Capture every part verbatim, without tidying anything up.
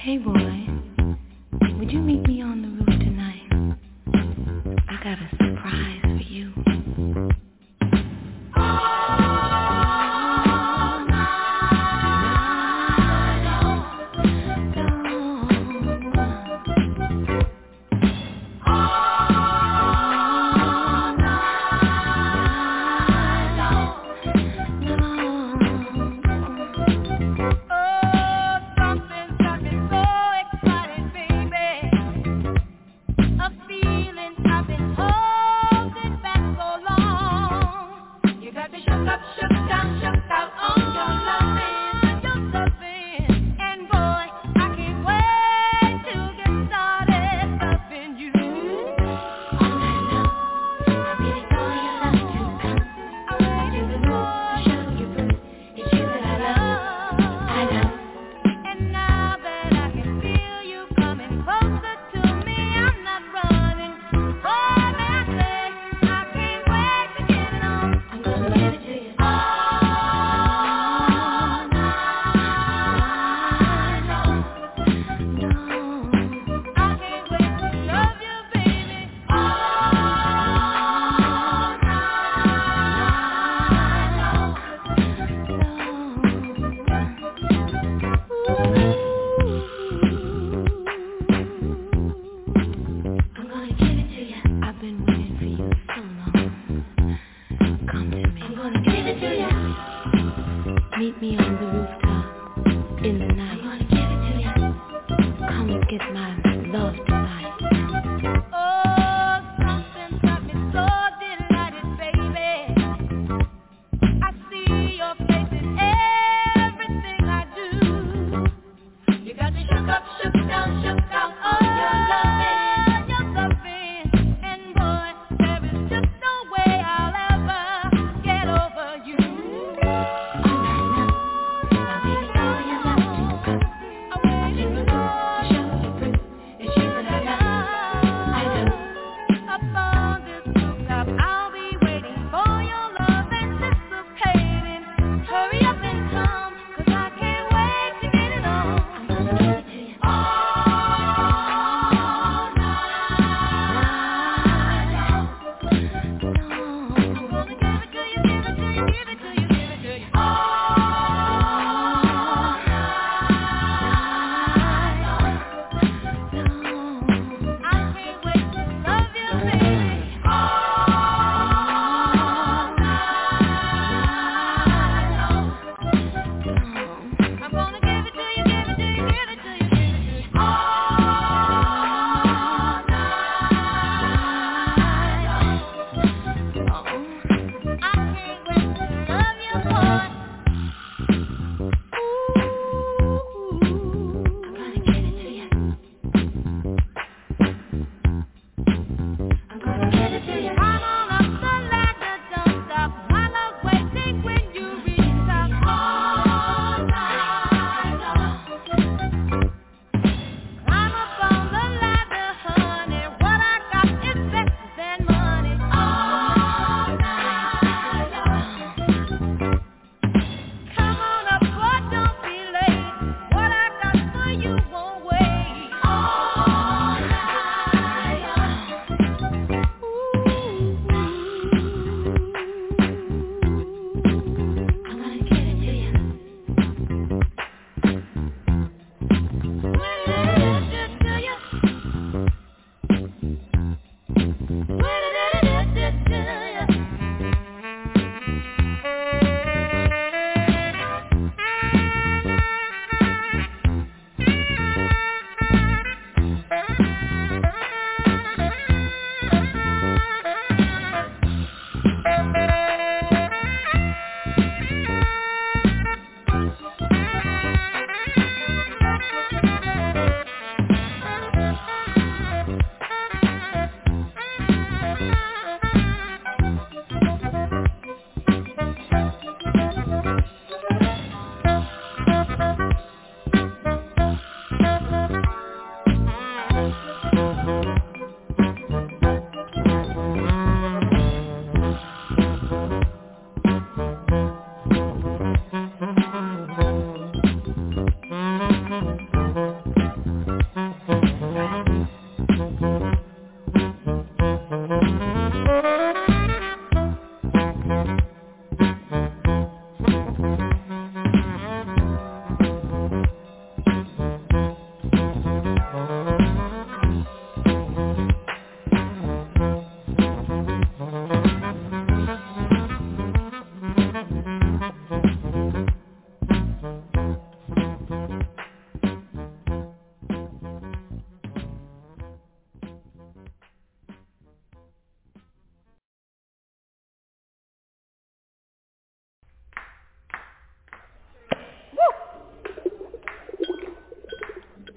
Hey boy, would you meet me on the roof tonight? I got a surprise for you. She's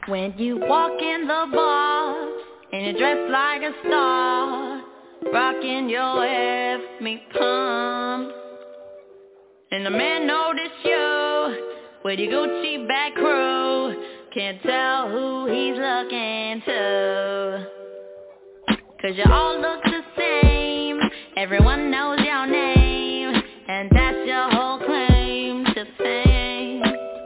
When you walk in the bar and you're dressed like a star, rocking your F me pump, and the man notice you with your Gucci back crew, can't tell who he's looking to, 'cause you all look the same, everyone knows your name, and that's your whole claim to fame.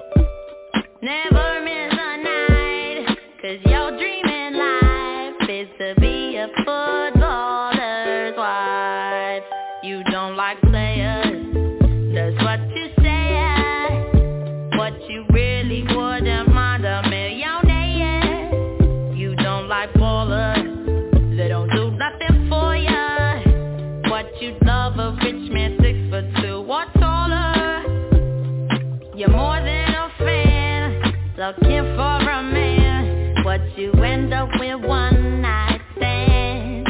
Never miss a night, 'cause your dream in life is to be a footballer's wife. You don't like players, that's what you say, but you really wouldn't mind a millionaire. You don't like ballers, they don't do nothing for ya, but you love a rich man six foot two or taller. You're more than a fan, looking for a man, but you end up with one night stand.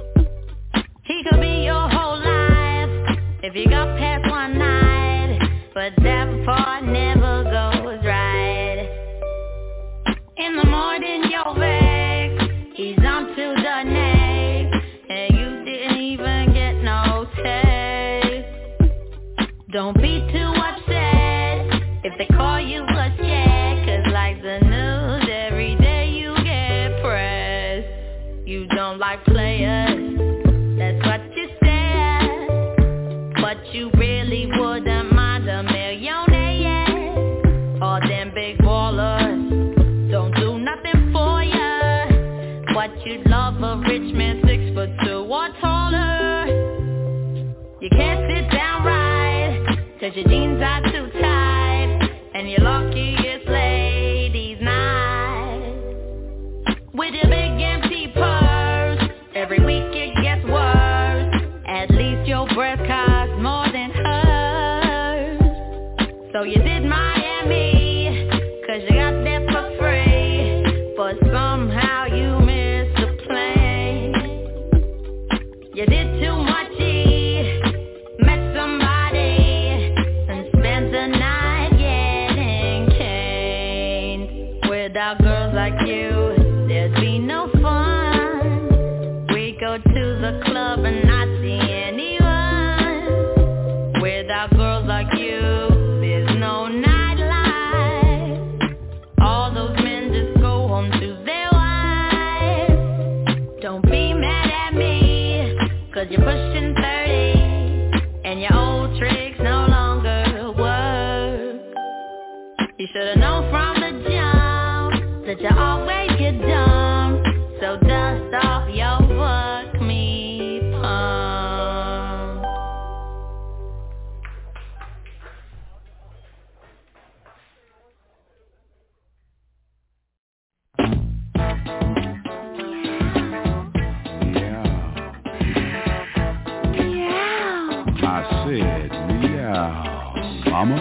He could be your whole life if you got past one night, but that part never goes right. In the morning you're vexed, he's on to the next, and you didn't even get no text. Don't be too upset if they call you a check, 'cause like the news, every day you get pressed. You don't like players, that's what you said, but you really wouldn't mind a millionaire. All them big ballers don't do nothing for ya, but you love a rich man six foot two or taller. You can't sit down right, 'cause your jeans are too tight, and you're lucky it's ladies' night. With your big empty purse, every week it gets worse, at least your breath costs more than hers. So you did Miami, 'cause you got there for free, but somehow you missed the plane. You did too much E, met somebody, and spent the night getting caned. Without girls like you, there'd be no fun. We go to the club and not see anyone. Without girls like you, there's no nightlife. All those men just go home to their wives. Don't be mad at me, 'cause you're pushing thirty, and your old tricks no longer work. You should've known from the jump that you always get dumb, so dust off your fuck me pump. I said meow, mama.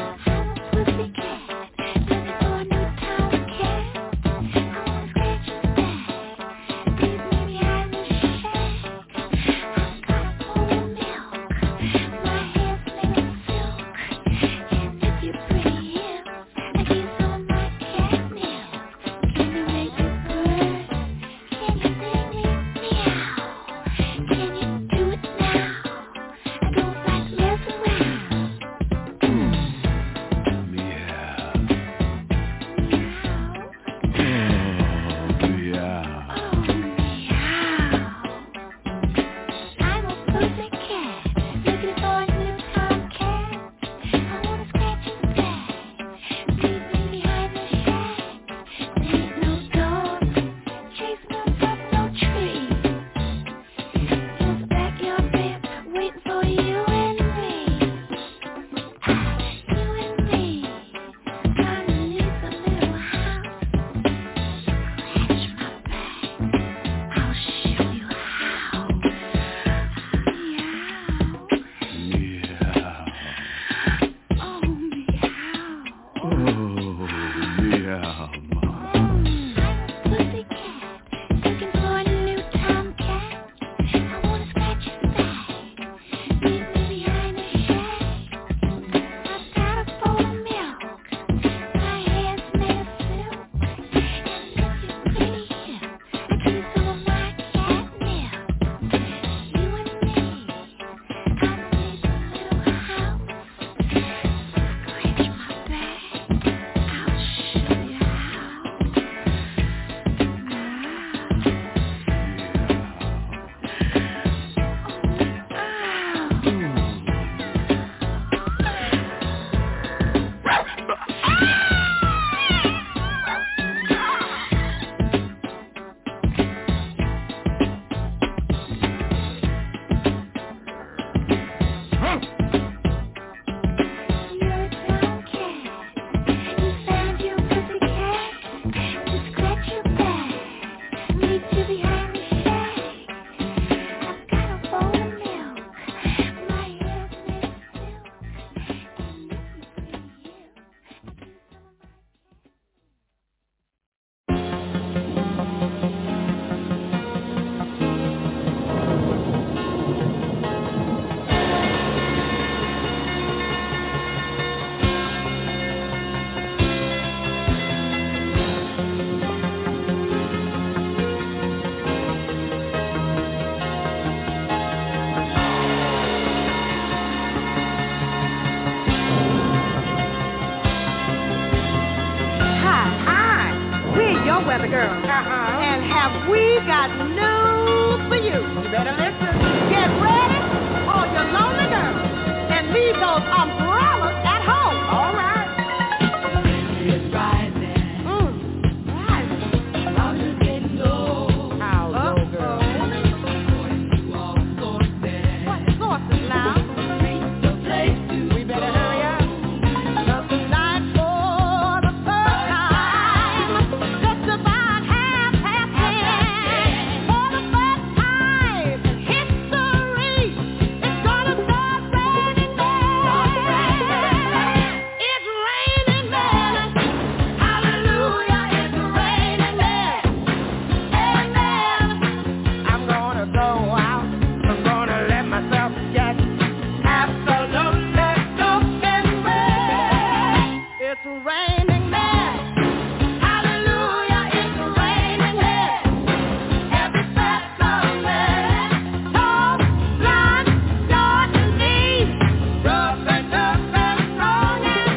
lonely girl. Uh-huh. And have we got news for you? You better listen. Get ready, all your lonely girls, and leave those umbrellas at home. All right. It's rising. Mm. Rising. Clouds getting low. How low, girl? According to all sources. What sources now? Reach the place to we better go. Hurry up. Tonight for the first time, just about half past ten. For the first time in history, it's gonna start raining men. It's raining men. Hallelujah, it's raining men. Amen. I'm gonna go out. I'm gonna let myself get absolutely soaked in rain. It's raining men. Hallelujah, it's raining men. Every step of man, tall, blind, short and deep, rough and tough and strong and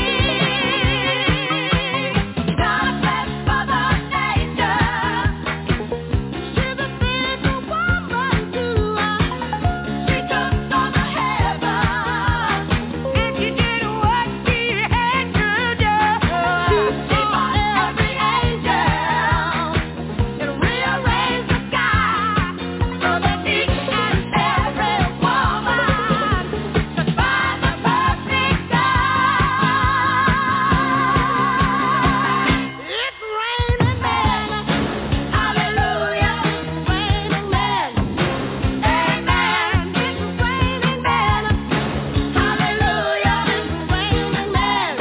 free. Gotta bless Mother Nature. She's a single woman too. She took on the heaven, and she did what she had to do. She fought every angel and rearranged the sky so that each and every woman could find the perfect guy. It's raining men. Hallelujah, it's raining men. Amen. It's raining men. Hallelujah, it's raining men.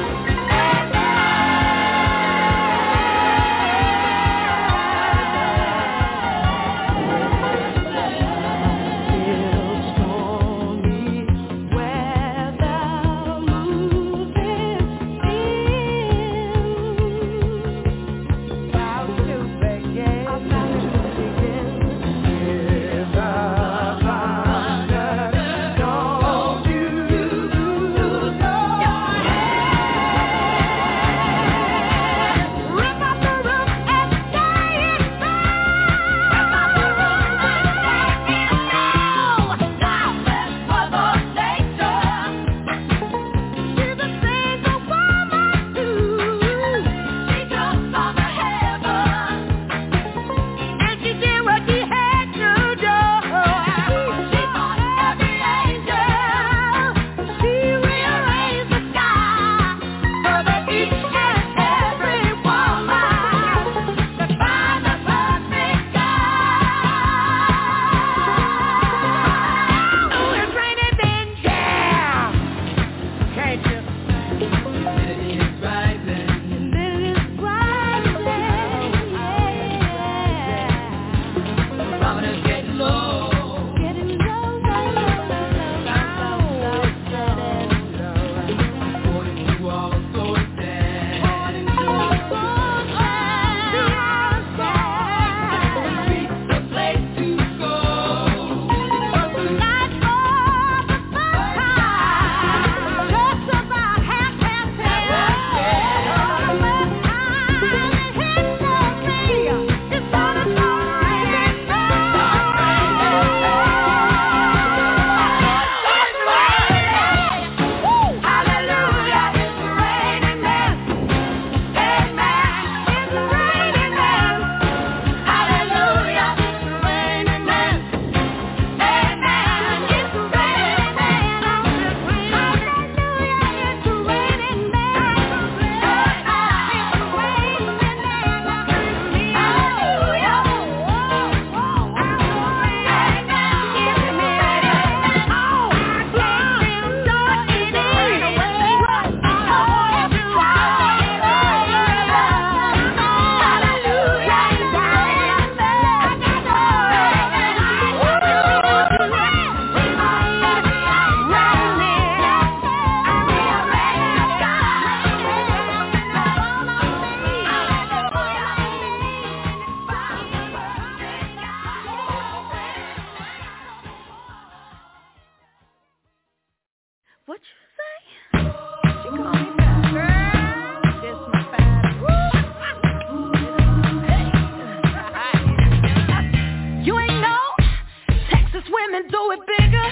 Rip up the roof and stay inside. Rip up the roof and stay inside. God bless Mother Nature. She's a single woman too. She jumped on the heaven, and she did what she had to do. She fought every angel. She rearranged the sky so that each and every woman could find the perfect guy. Oh, it's raining men, yeah. Can't you? It's rising. It's rising, yeah. Barometer's getting low. Getting low, low, low, low, According to all sources. According to all sources. Reach the place to go. Tonight for the first time, just about half past ten. For the first time in history, it's gonna start raining men. Woo! Hallelujah, it's raining men. Amen. It's raining men. Hallelujah, it's raining men. Amen. It's raining men. Hallelujah, it's raining men. What you say? She called me back. Girl, this my fat. and do it bigger.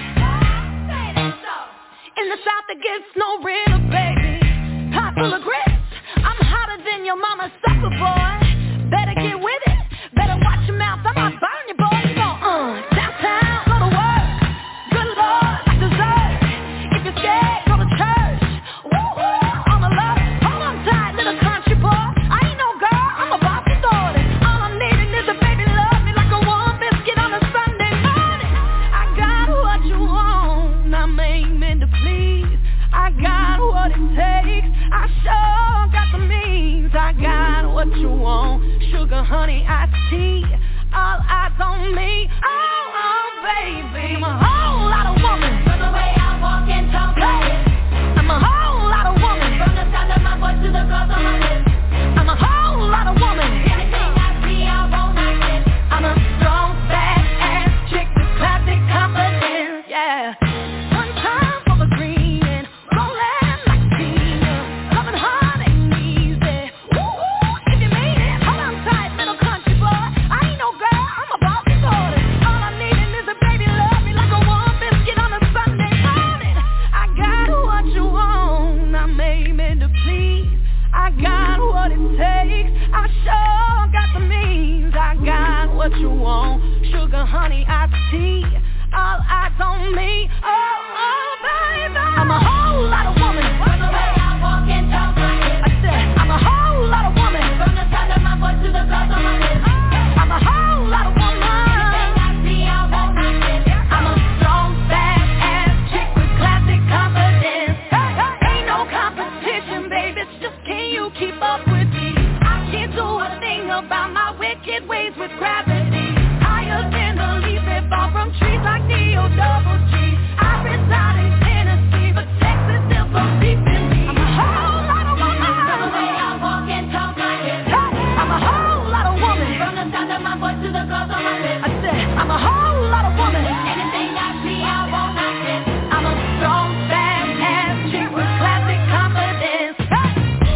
In the South it gets no realer, baby. Pot full of grits, I'm hotter than your mama's sucker, boy. Better get with it, better watch your mouth, I might burn you, boy. You gon' uh, downtown, go to work. Good Lord, like dessert. If you're scared, go to church. Woo, woo, on the love, hold on tight, little country boy. I ain't no girl, I'm a bossy daughter. All I'm needing is a baby love me like a warm biscuit on a Sunday morning. I got what you want, I'm aiming to please. I got what it takes, I sure got the means. I got what you want, sugar, honey, iced tea. All eyes on me, oh, oh, baby. I'm a whole lot of woman. From the way I walk and talk, hey. I'm a whole lot of woman. From the sound of my voice to the girls on my lips. I'm a whole lot of woman. Anything I see, I won't act it. I'm a strong, fat ass chick with classic confidence, yeah. One time for the green and rolling like Tina. Coming hard ain't easy. Ooh, if you mean it, hold on tight, little country boy. I ain't no girl, I'm a bossy daughter. All I'm needing is a baby love me like a warm biscuit on a Sunday morning. I got what you want, I'm aiming to please. I got what it takes, I sure got the means. I got what you want, sugar, honey, iced tea. All eyes on me, oh, oh, baby. I'm a whole lot of woman. From the way I walk and talk, I said I'm a whole lot of woman. From the sound of my voice to the girls on my lips. I'm a whole lot of woman. Anything I see, I won't act it. I'm a strong, fat ass chick with classic confidence. Hey, hey, ain't no competition, baby. It's just can you keep up with me? I can't do a thing about my wicked ways with gravity. Higher than the leaves that fall from trees like D O double G. I reside in Tennessee, but Texas still so deep in me. I'm a whole lot of woman. From the way I walk and talk, I hear. Hey, I'm a whole lot of woman. From the sound of my voice to the girls on my lips. I said I'm a whole lot of woman. Anything I see, I won't act it. I'm a strong, fat ass chick with classic confidence. Hey.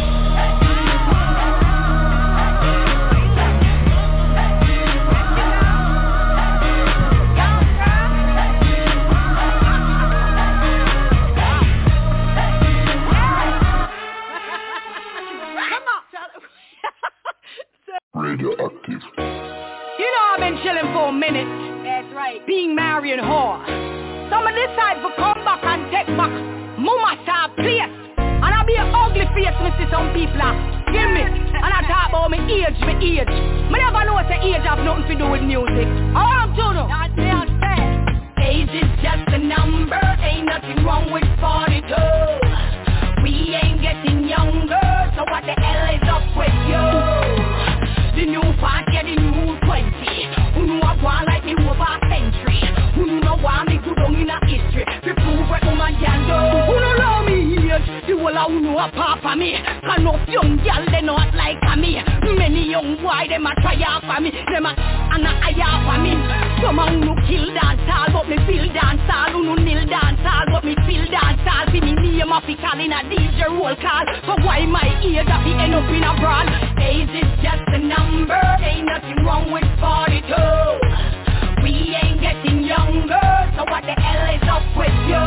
Radioactive. You know I've been chilling for a minute. That's right. Being married and whore. Some of this side for come back and take back mama style place. And I be an ugly face, me see some people are. Hear me? And I talk about me age, me age. Me never know say age have nothing to do with music. I want to know. That's me understand. Age is just a number. Ain't nothing wrong with forty-two. We ain't getting younger. So what the hell is up with you? The new fat getting new twenty. Who know I want like me over a century? Who know why me good on in a history? We prove what woman can do. Who know love me age? The whole of who know a papa me. Can no young girl they not like me. Many young boy them a try out for me. Them a and a eye out for me. Some a who no kill dance all but me feel dance all. Who no nil dance all but me feel dance all. See me name a fi call in a D J roll call. So why my age a fi end up in a brawl? Age is just a number. Ain't nothing wrong with forty-two. We ain't getting younger. So what the hell is up with you?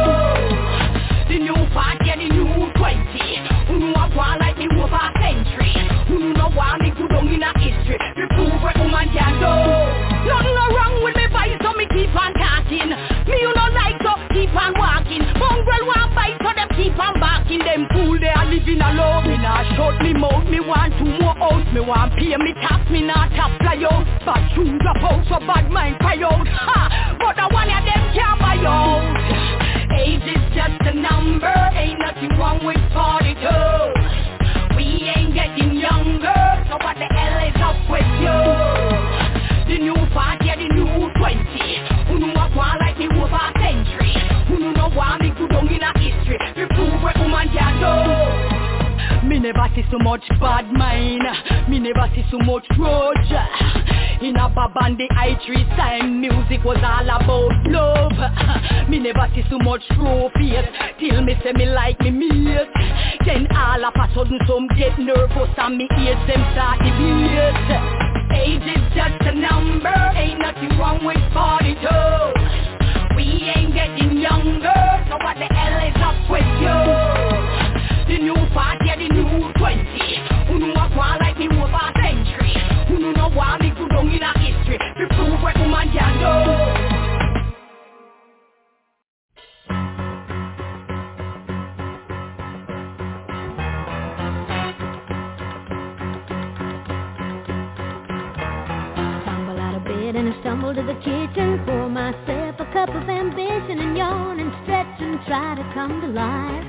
The new fat getting new twenty. Who know I want like me over a century? Who know why me good on in a history? We prove what woman can do. Nothing no wrong with me vice, so me keep on talking. Me you no like, so keep on walking. Mongrel want bite, so them keep on barking. Them fool they are living alone. Me not shut me mouth, me want two more out. Me want pay me tax, me not tap fly out. Bad shoes drop out, so bad mind cry out. Ha! But the one of them can't buy out. Age is just a number, ain't nothing wrong with forty-two. We ain't getting younger, so what the hell is up with you? The new fat, yeah, the new twenty. Who know I want like me over a century? Who know why me good on in a history? We prove what woman can do. Me never see so much bad mind. Me never see so much grudge. In a Babandi I three time music was all about love. Me never see so much trophies till me say me like me mate. Then all of a sudden some get nervous and me ears them start debate. Age is just a number, ain't nothing wrong with forty-two. getting younger. So what the hell is up with you? The new fat, yeah, the new twenty. Who know what one like me over a century? Who know no one me good on in a history? To prove what woman can do. And I stumble to the kitchen, pour myself a cup of ambition and yawn and stretch and try to come to life.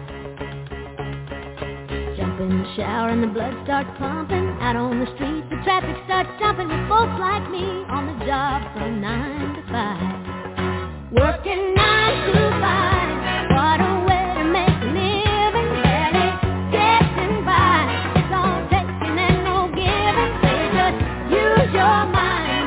Jump in the shower and the blood starts pumping. Out on the street the traffic starts jumping with folks like me on the job from nine to five. Working nine to five, what a way to make a living. Barely getting by, it's all taking and no giving. They just use your mind.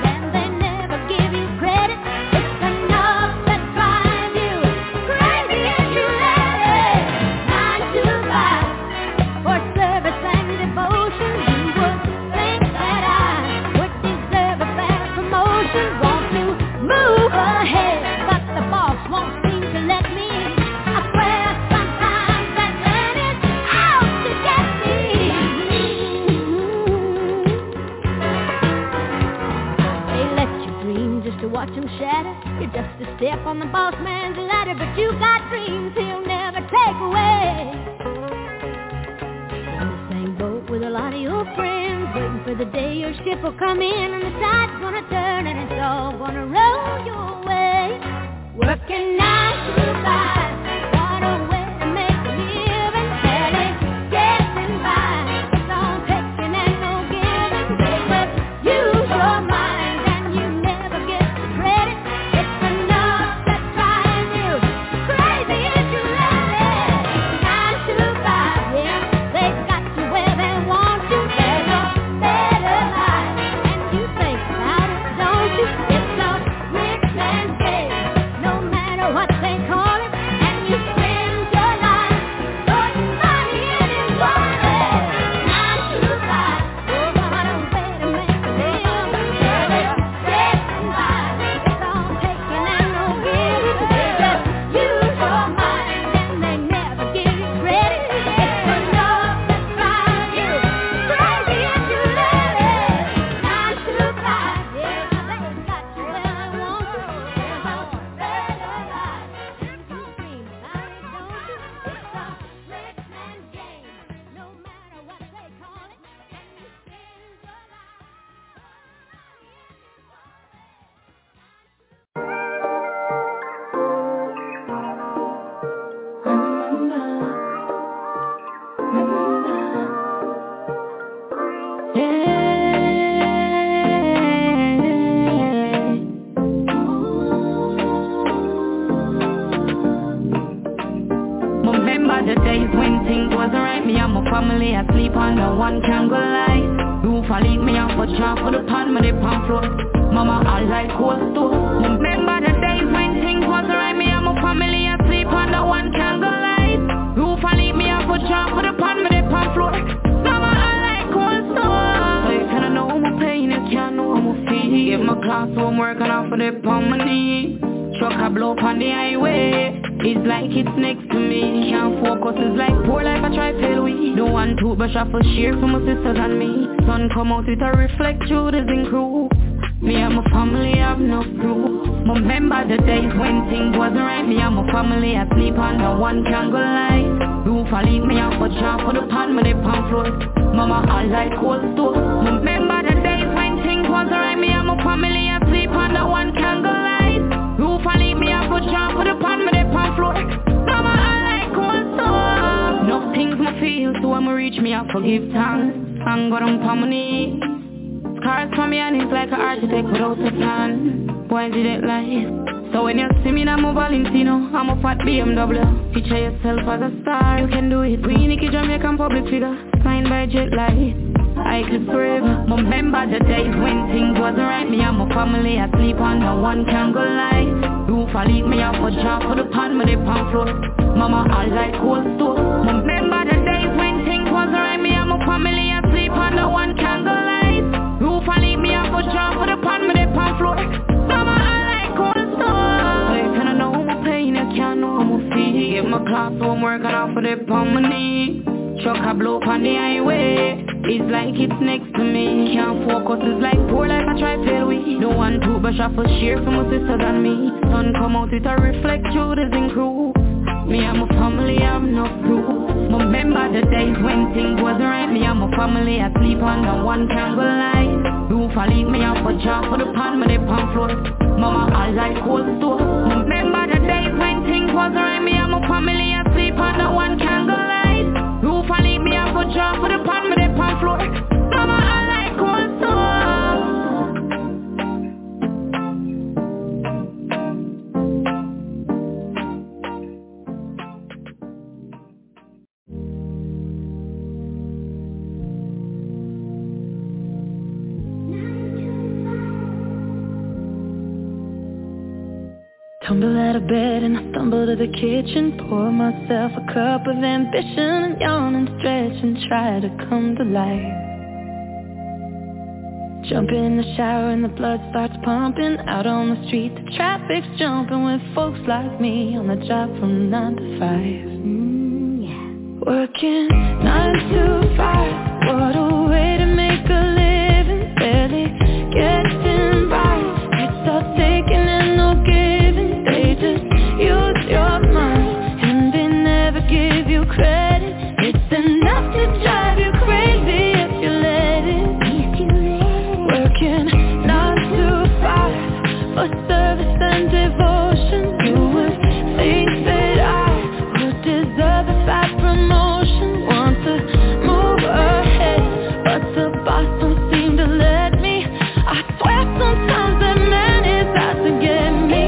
Watch him shatter. You're just a step on the boss man's ladder, but you got dreams he'll never take away. In the same boat with a lot of your friends, waiting for the day your ship will come in and the tide's gonna turn and it's all gonna roll your way. Working nine to five, what a way to make a living. Barely getting by, it's all taking and no giving. They will use your mind. For share for my sisters and me. Sun come out with a reflect through the zinc crew. Me and my family have no crew. Remember the days when things wasn't right. Me and my family I sleep under one candle light. Roof I leave me out for job for the pan, me they pan floor. Mama I like cold stove. Remember the days when things wasn't right. Me and my family I sleep under one candle light. Roof I leave me out for job for the pan, me they pan floor. Mama I like cold stove. No things me feel, so I'ma reach me out forgive thanks. And go down for my knee. Scars from me and it's like an architect without a plan. Why did it life? So when you see me in a Valentino, I'm a fat B M W. Picture yourself as a star, you can do it. We Nicky Jamaican public figure, signed by Jet Light. I could forever remember the days when things wasn't right. Me and my family I sleep under one candle light. Roof I leave me out for job for the pan, me they pan floor. Mama I like cold stove. Remember the days when things wasn't right. Me and my family I sleep under one candle light. Roof I leave me out for job for the pan, me they pan floor. Mama I like cold stove. So you kinda know my pain, you class homework and off for the palm money. Truck a blow on the highway. It's like it's next to me. Can't focus, it's like poor life I try fail with. No one to brush off a share for my sister than me. Sun come out with a reflect through the zinc crew. Me and my family have no proof. Remember the days when things wasn't right. Me and my family I sleep under one candle light. Roof I leave me out for job for the pan, me they pan floor. Mama I like cold store. Remember the days when things wasn't right. Me and my family I sleep under one candle light. Roof I leave me out for job for the pan, me they pan floor. Mama I like cold store. Tumble out of bed and I stumble to the kitchen. Pour myself a cup of ambition and yawn and stretch and try to come to life. Jump in the shower and the blood starts pumping. Out on the street the traffic's jumping with folks like me on the job from nine to five. Mm, yeah. Working nine to five. What a way to make a living. Barely getting by. It's all taking and no giving. They just use your mind and they never give you credit. It's enough to drive you crazy if you let it. If you let it. Working nine to five for service and devotion. You would think that I would deserve if I promotion. Want to move ahead, but the boss don't seem to let me. I swear sometimes that man is out to get me.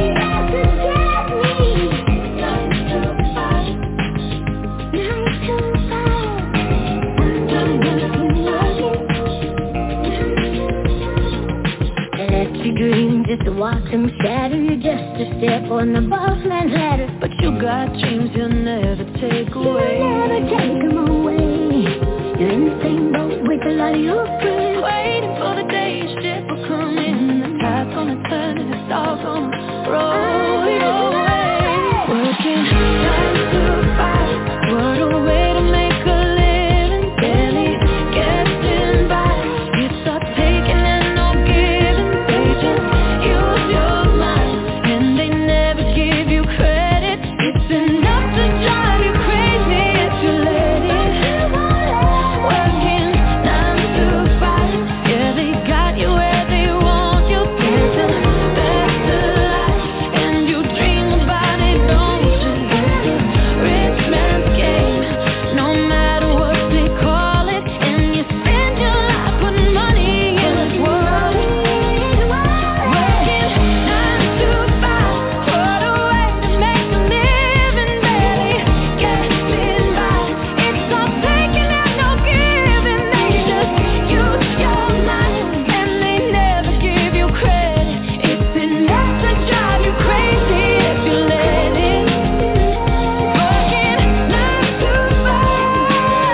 Dream just to watch them shatter. You just a step on the boss man's ladder. But you got dreams you'll never take away. You'll never take them away. You're in the same boat with a lot of your friends. Waiting for the day your ship will come in. The tide's gonna turn and the stars gonna roll your way. Working nine to five. What a way to make a living. Barely getting by. It's all taking and no giving. They just use your mind and they never give you credit. It's enough to drive you crazy if you let it. Working nine to five. Yeah, they got you where they want you. It's a better life and you dream about it, don't you? It's a rich man's game, no matter what they call it. And you spend your life putting money in this world. Working nine to five. What a way to make a living. Barely getting by. It's all taking and no giving. They just use your mind and they never give you credit. It's enough to drive you crazy if you let it. Working nine to five.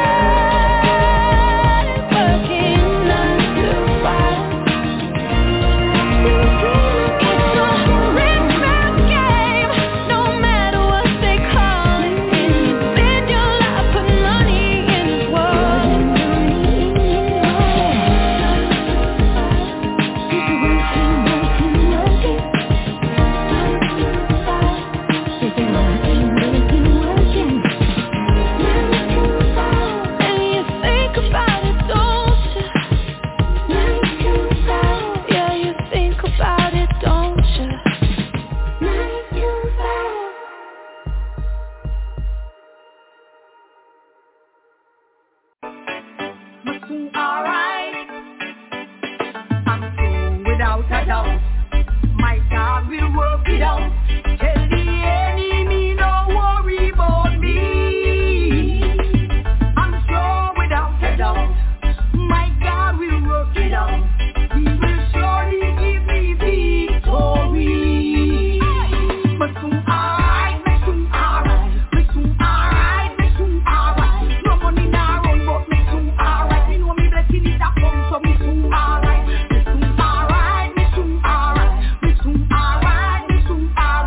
Working nine to five. It's a rich man's game, no matter what they call it. And you spend your life putting money in this world. And you think about it, don't you? Yeah, you think about it, don't you? Alright, I'm through without a doubt. My God will work it out. Tell the enemy no worry about me. I'm sure without a doubt. My God will work it out. He will surely give me victory. But soon alright, me soon alright, me soon alright, me soon alright. No money now run, but me soon alright. Me know me blessing is a come, so me soon alright. Me soon alright, me soon alright, me soon alright, me soon alright.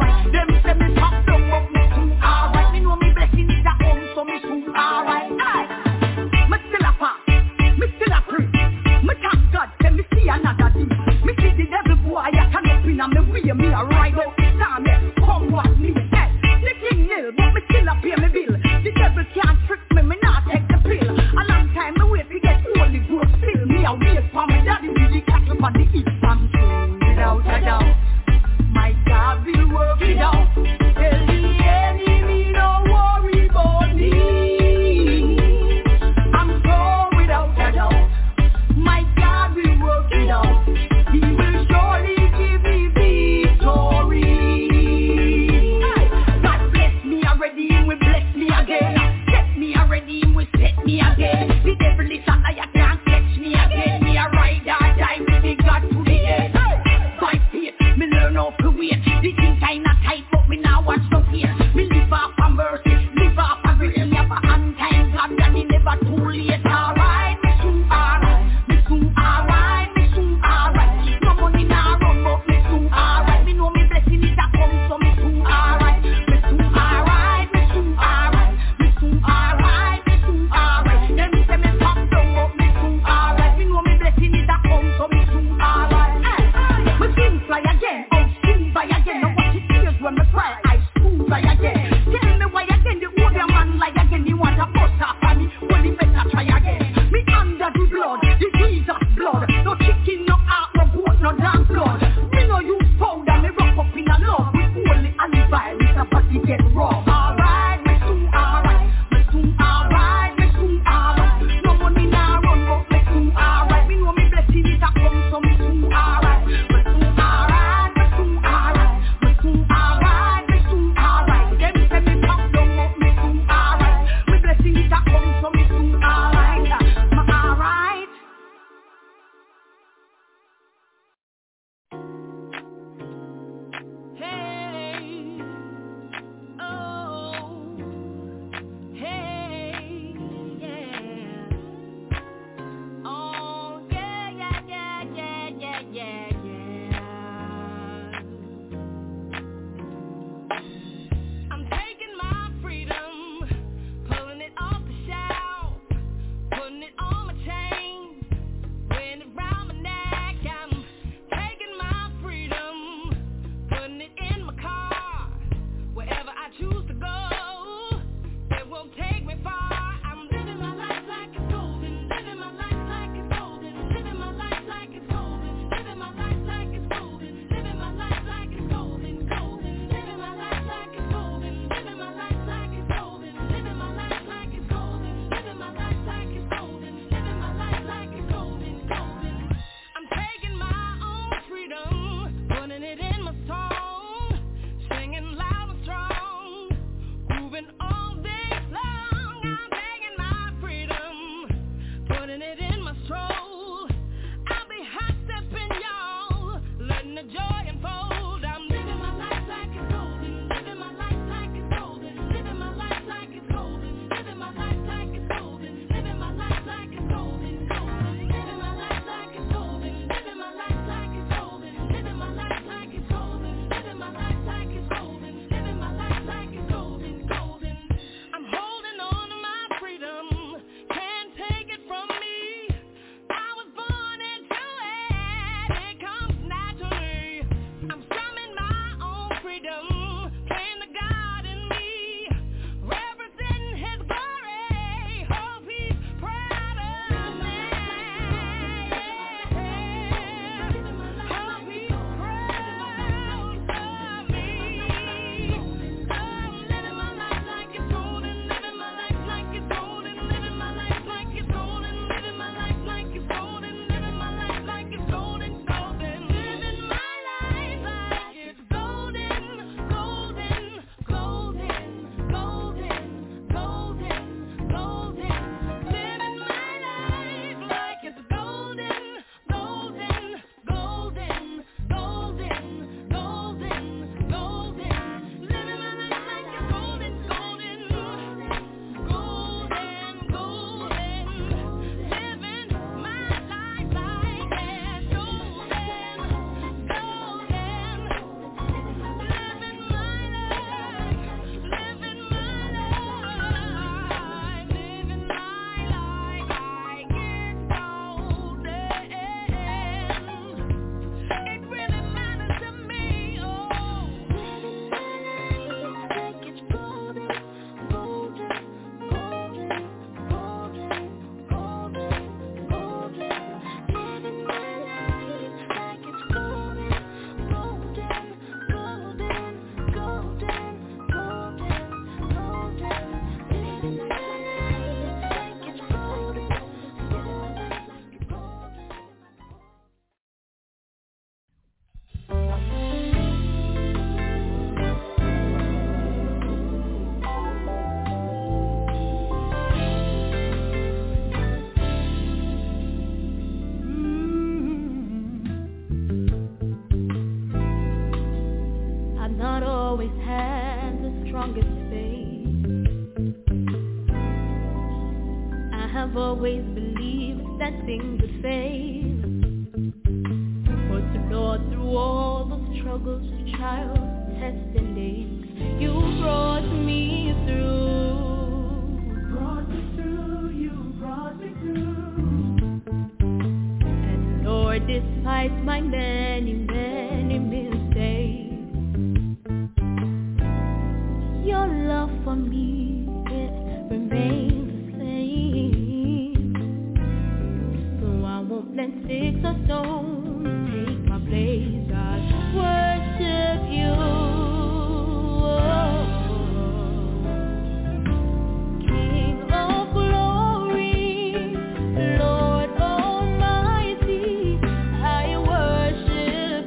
I've always believed that things would fade. But Lord, through all the struggles, trials, tests and aches, you brought me through. Brought me through, you brought me through. And Lord, despite my many, many mistakes, your love for me, it remains the same. So I won't let sticks or stones take my place. I worship you. King of glory, Lord Almighty, I worship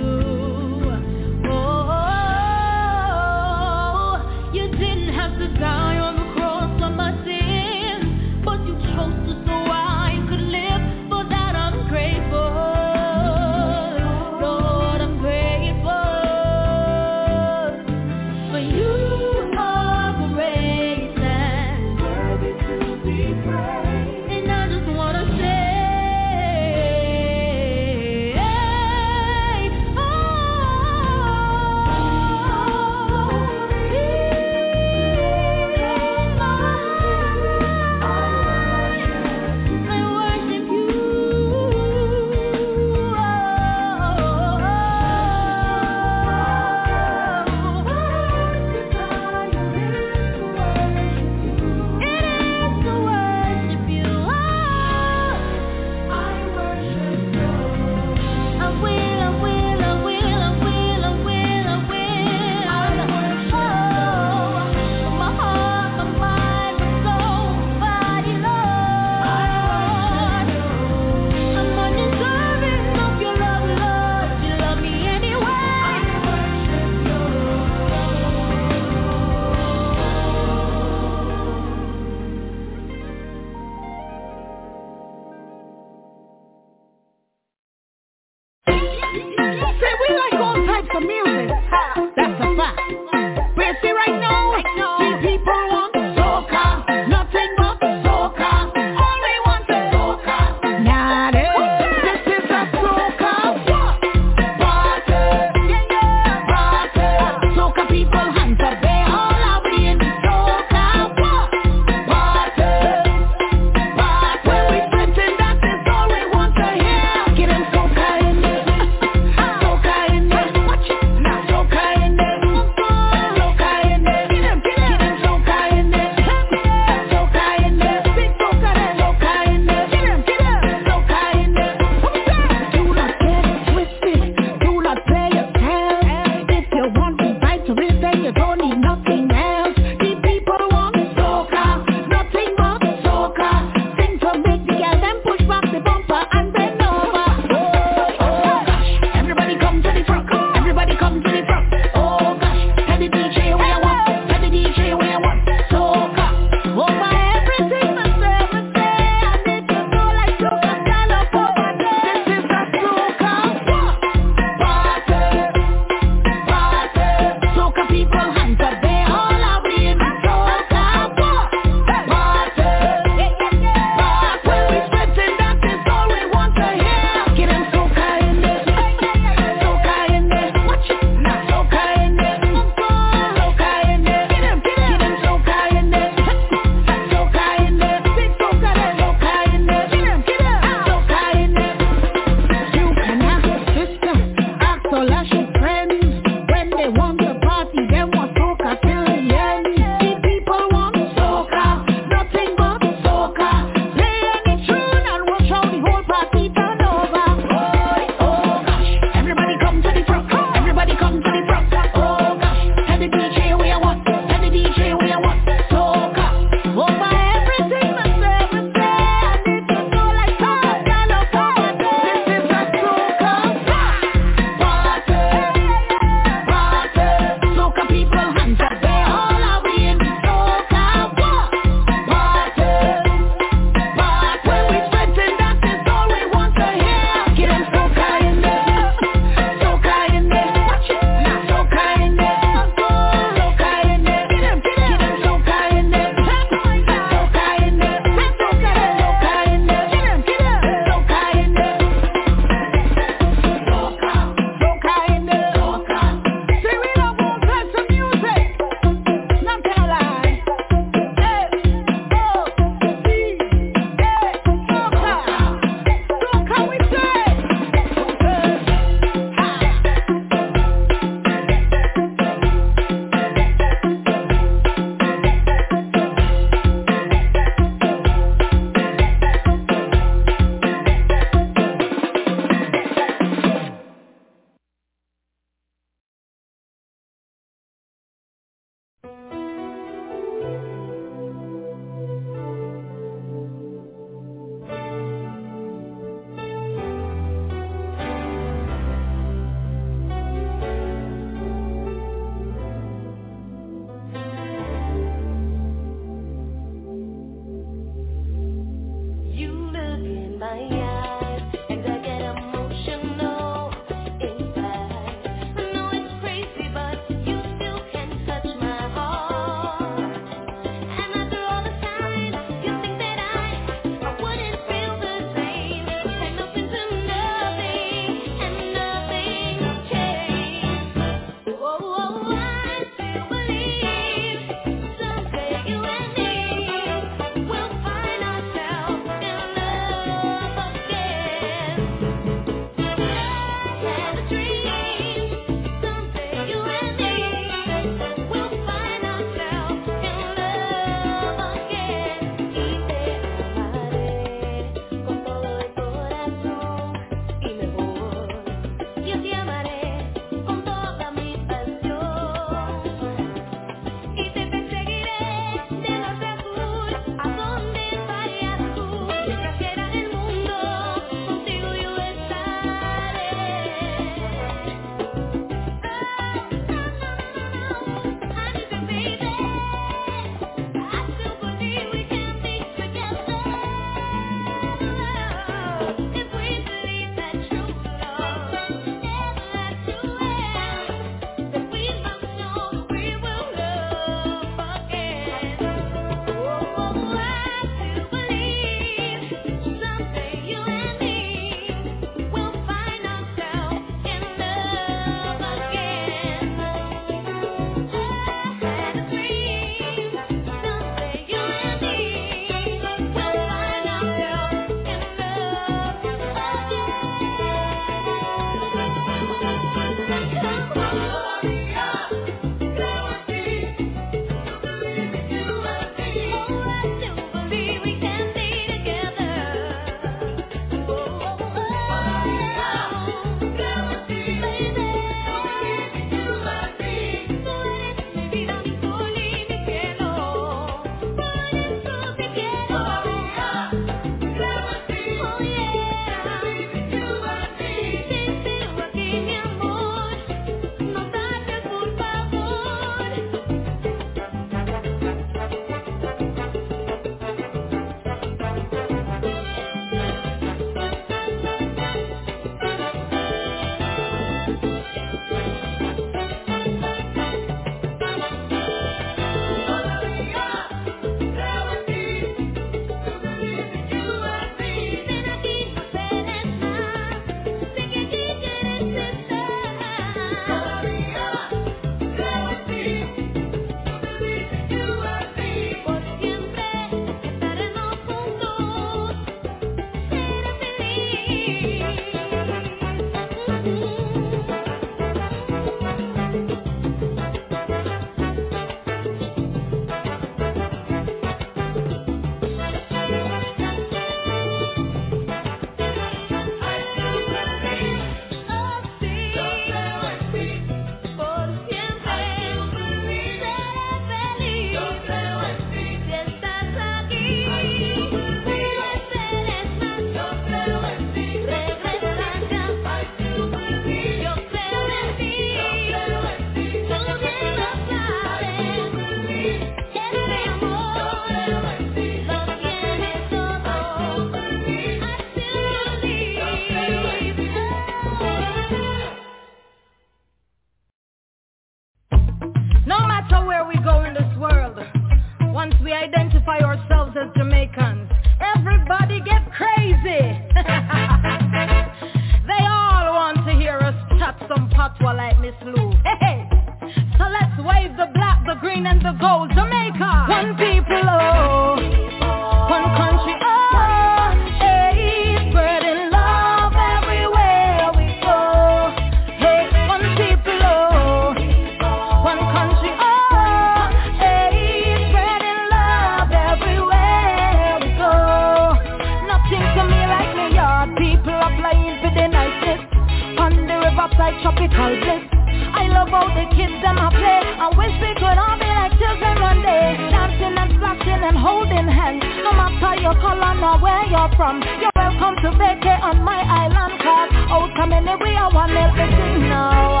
the gold, Jamaica. One people, oh, one country, oh, hey, spreading love everywhere we go. Hey, one people, oh, one country, oh, hey, spreading love everywhere we go. Nothing to me like me yard, people applying for the nicest. On the riverside tropical bliss. I love how the kids them a play. I wish we could all be like children one day, dancing and splashing and holding hands. No matter your color nor where you're from, you're welcome to vacate on my island. Cause out coming we are one everything now.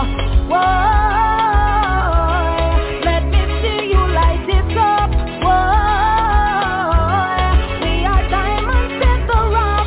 Whoa, let me see you light it up. Whoa, we are diamonds in the rough.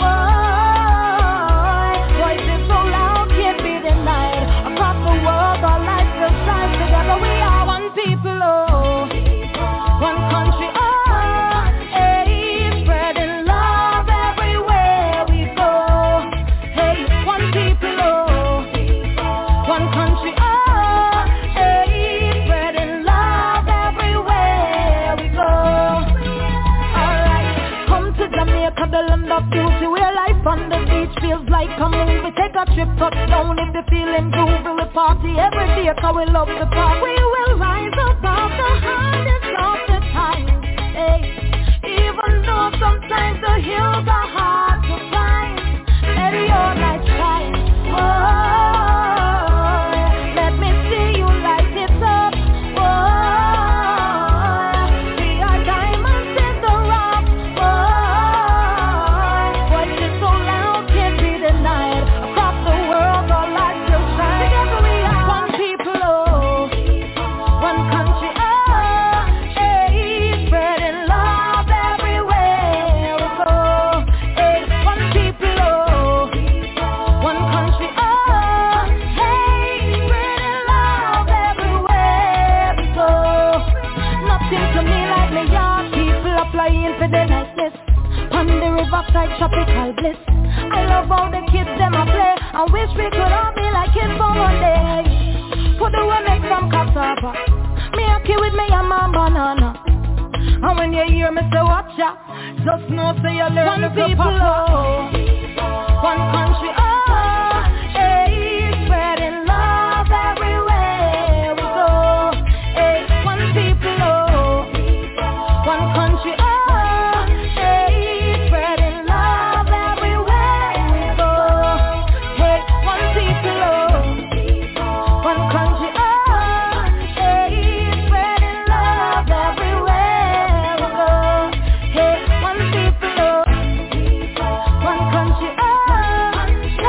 Whoa, voices so loud can't be denied. Across the world our lives will shine. Together we are one people, oh, one country, oh, hey, spreading love everywhere we go. Hey, one people, oh, one country, oh, hey, spreading love everywhere we go. Alright, come to Jamaica, the land of beauty, where life on the beach feels like a movie. Take a trip uptown if you're feeling groovy. We party every day, cause we love the park. We will rise above the hardest of the time. Hey, even though sometimes the hills are hard to climb, let your light shine. Whoa, let me see you light it up. Whoa, we are diamonds in the rough. Whoa, voices so loud can't be denied. Across the world our lights will shine. Together we are one people, oh, one country, oh, hey, spreading love everywhere we go. Hey, one people, oh, one country, oh, hey, spreading love everywhere we go. Nothing to me like me yard, people applying for the niceness. On the riverside tropical bliss. I love how the kids them a play. I wish we could all be like kids for one day. Put the women from cassava, me a kid with me and my banana. And when you hear me say watch ya, just know say you learn one people, oh, one country, oh, hey, spreading love everywhere we go. Hey, one people, oh, one country, oh, hey, spreading love everywhere we go. Hey, one people, oh, one country, oh, hey, spreading love everywhere we go. Hey, one people, oh, one country, oh,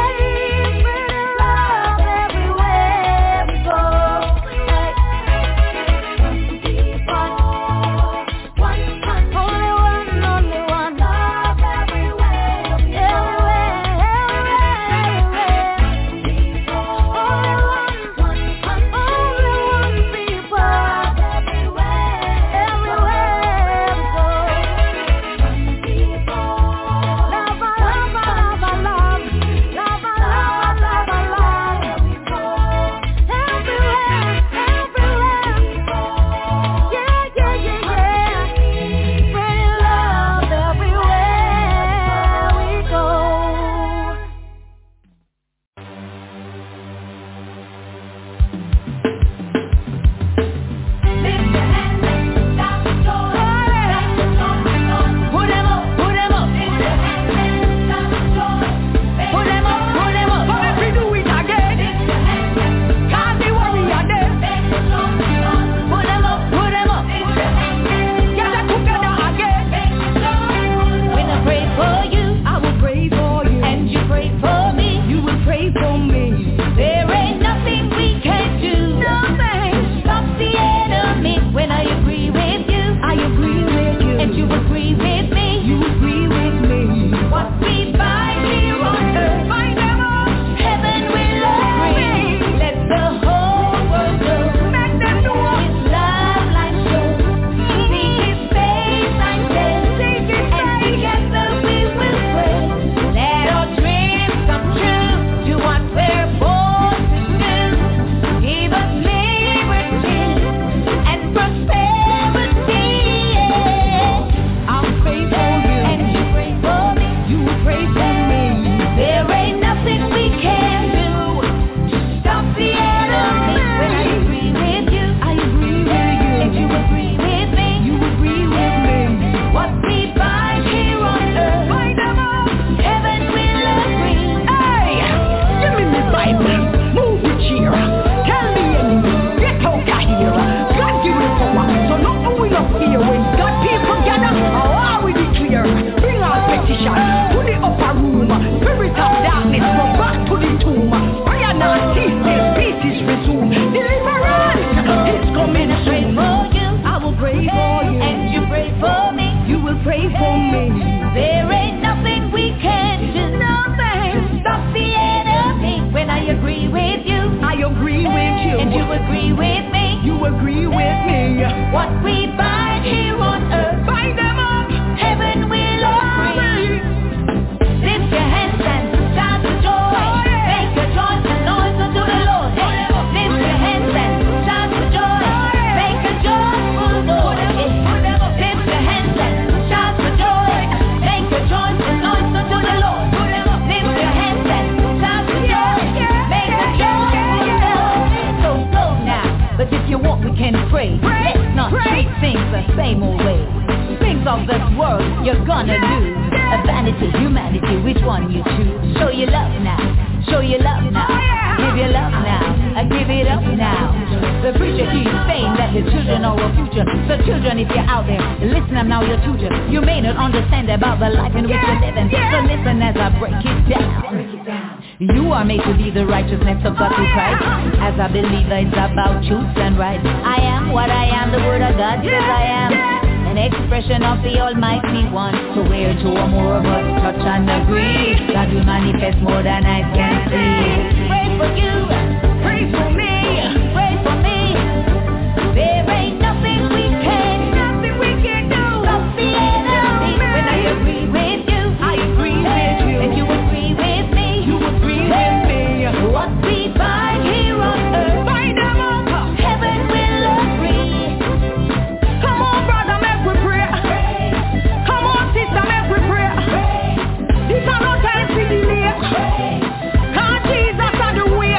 pray for me. There ain't nothing we can do, nothing to stop the enemy. When I agree with you, I agree with you. And you agree with me, you agree with me. What we bind here on earth, bind them up. Heaven will agree. Lift your hands and shout for joy. Make your joyful noise unto the Lord. Lift your hands and shout for joy. Make a joyful noise. Lift your hands and shout for joy. Make a joyful noise unto the Lord. Lift your hands and shout for joy. Make a joyful noise. So go now, but if you want, we can pray. Let's not treat things the same old way. Things of this world you're gonna lose. A vanity, humanity, which one you choose? Show your love now, show your love now. Give your love now, I give it up now. The preacher keeps saying that the children are our future. So children, if you're out there, listen, I'm now your tutor. You may not understand about the life in which you're living, so listen as I break it down. You are made to be the righteousness of God through Christ. As a believer, it's about truth and right. I am what I am, the word of God says I am. An expression of the Almighty One. So where two or more of us touch and agree, God will manifest more than I can see. Pray for you, pray for me, pray for me. There ain't nothing we can, nothing we can do. Stop the enemy. When I agree with you, I agree with you. And you agree with me, you agree with me. What we bind here on earth, bind them up. Heaven will agree. Come on, brother, make we pray. Come on, sister, make we pray. This is no time to delay. Cause Jesus on the way.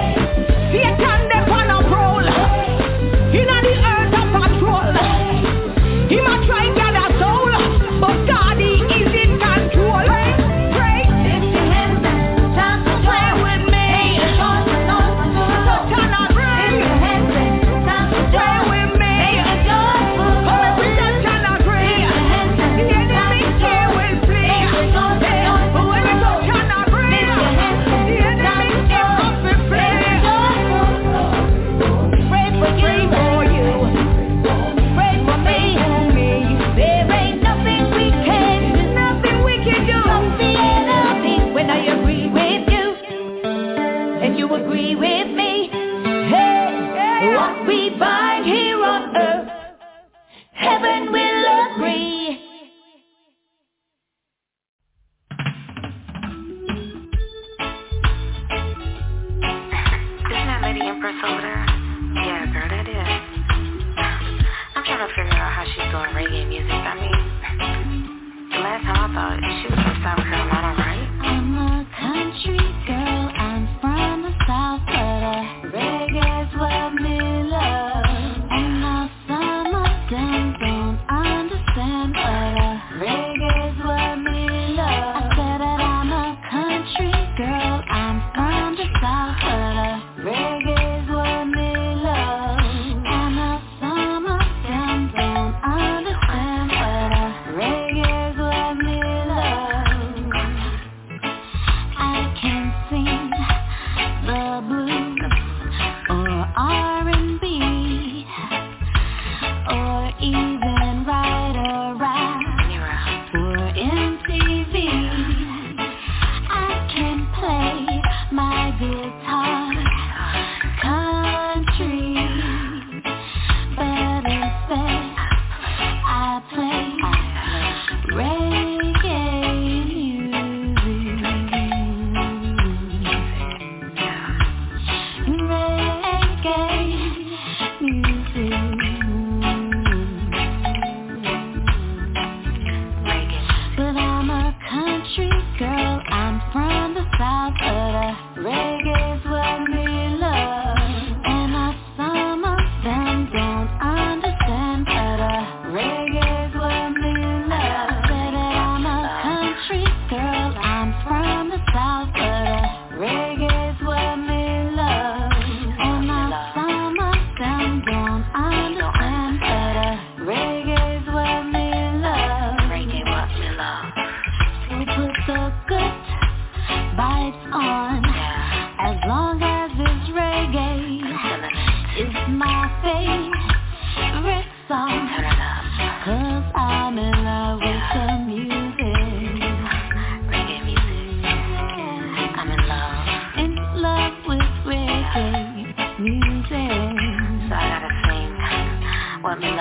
Satan dey on a roll. Inna the earth of patrol. He might try gather soul, but God he is in control. Pray, Lift your hands and shout for pray joy. with me. Turn and pray. Lift your hands and shout for Pray joy. with me. Make a joyful Come and noise. pretend turn and pray. Lift your hands and The enemy here will flee. Make a joyful noise. When we go turn and pray. Lift your hands The and enemy shout here for will joy. flee. Make a joyful noise. Pray for you. Pray for you. Pray for me. There ain't nothing we can do. Nothing we can do. Stop the enemy. When I agree with you, and you agree with me, hey, what we bind here on earth, heaven will agree. Isn't that Lady Empress over there? Yeah, girl, that is. I'm trying to figure out how she's doing reggae music. I mean, the last time I thought she was from South Carolina, right? I'm a country girl, I'm from the South, but uh, reggae's what me love. And now some of them don't understand, but uh, reggae's what me love. I said that I'm a country girl, I'm from the South, but uh, reggae's what me love. And now some of them don't understand, but uh, reggae's what me love. I can sing the blues or R and B or even write a rap for M T V. I can play my guitar country, but instead I play reggae music. Reggae music. But I'm a country girl, I'm from the South, but uh, reggae's what me love. And uh, some of them don't understand, but uh, reggae's what me love. I said that I'm a country girl, I'm from the South, but uh, reggae's what me love. And uh, some of them don't understand, but uh, reggae's what me love. Reggae what me love. So put the good vibes on, as long as it's reggae. It's my favorite song, cause I'm in love with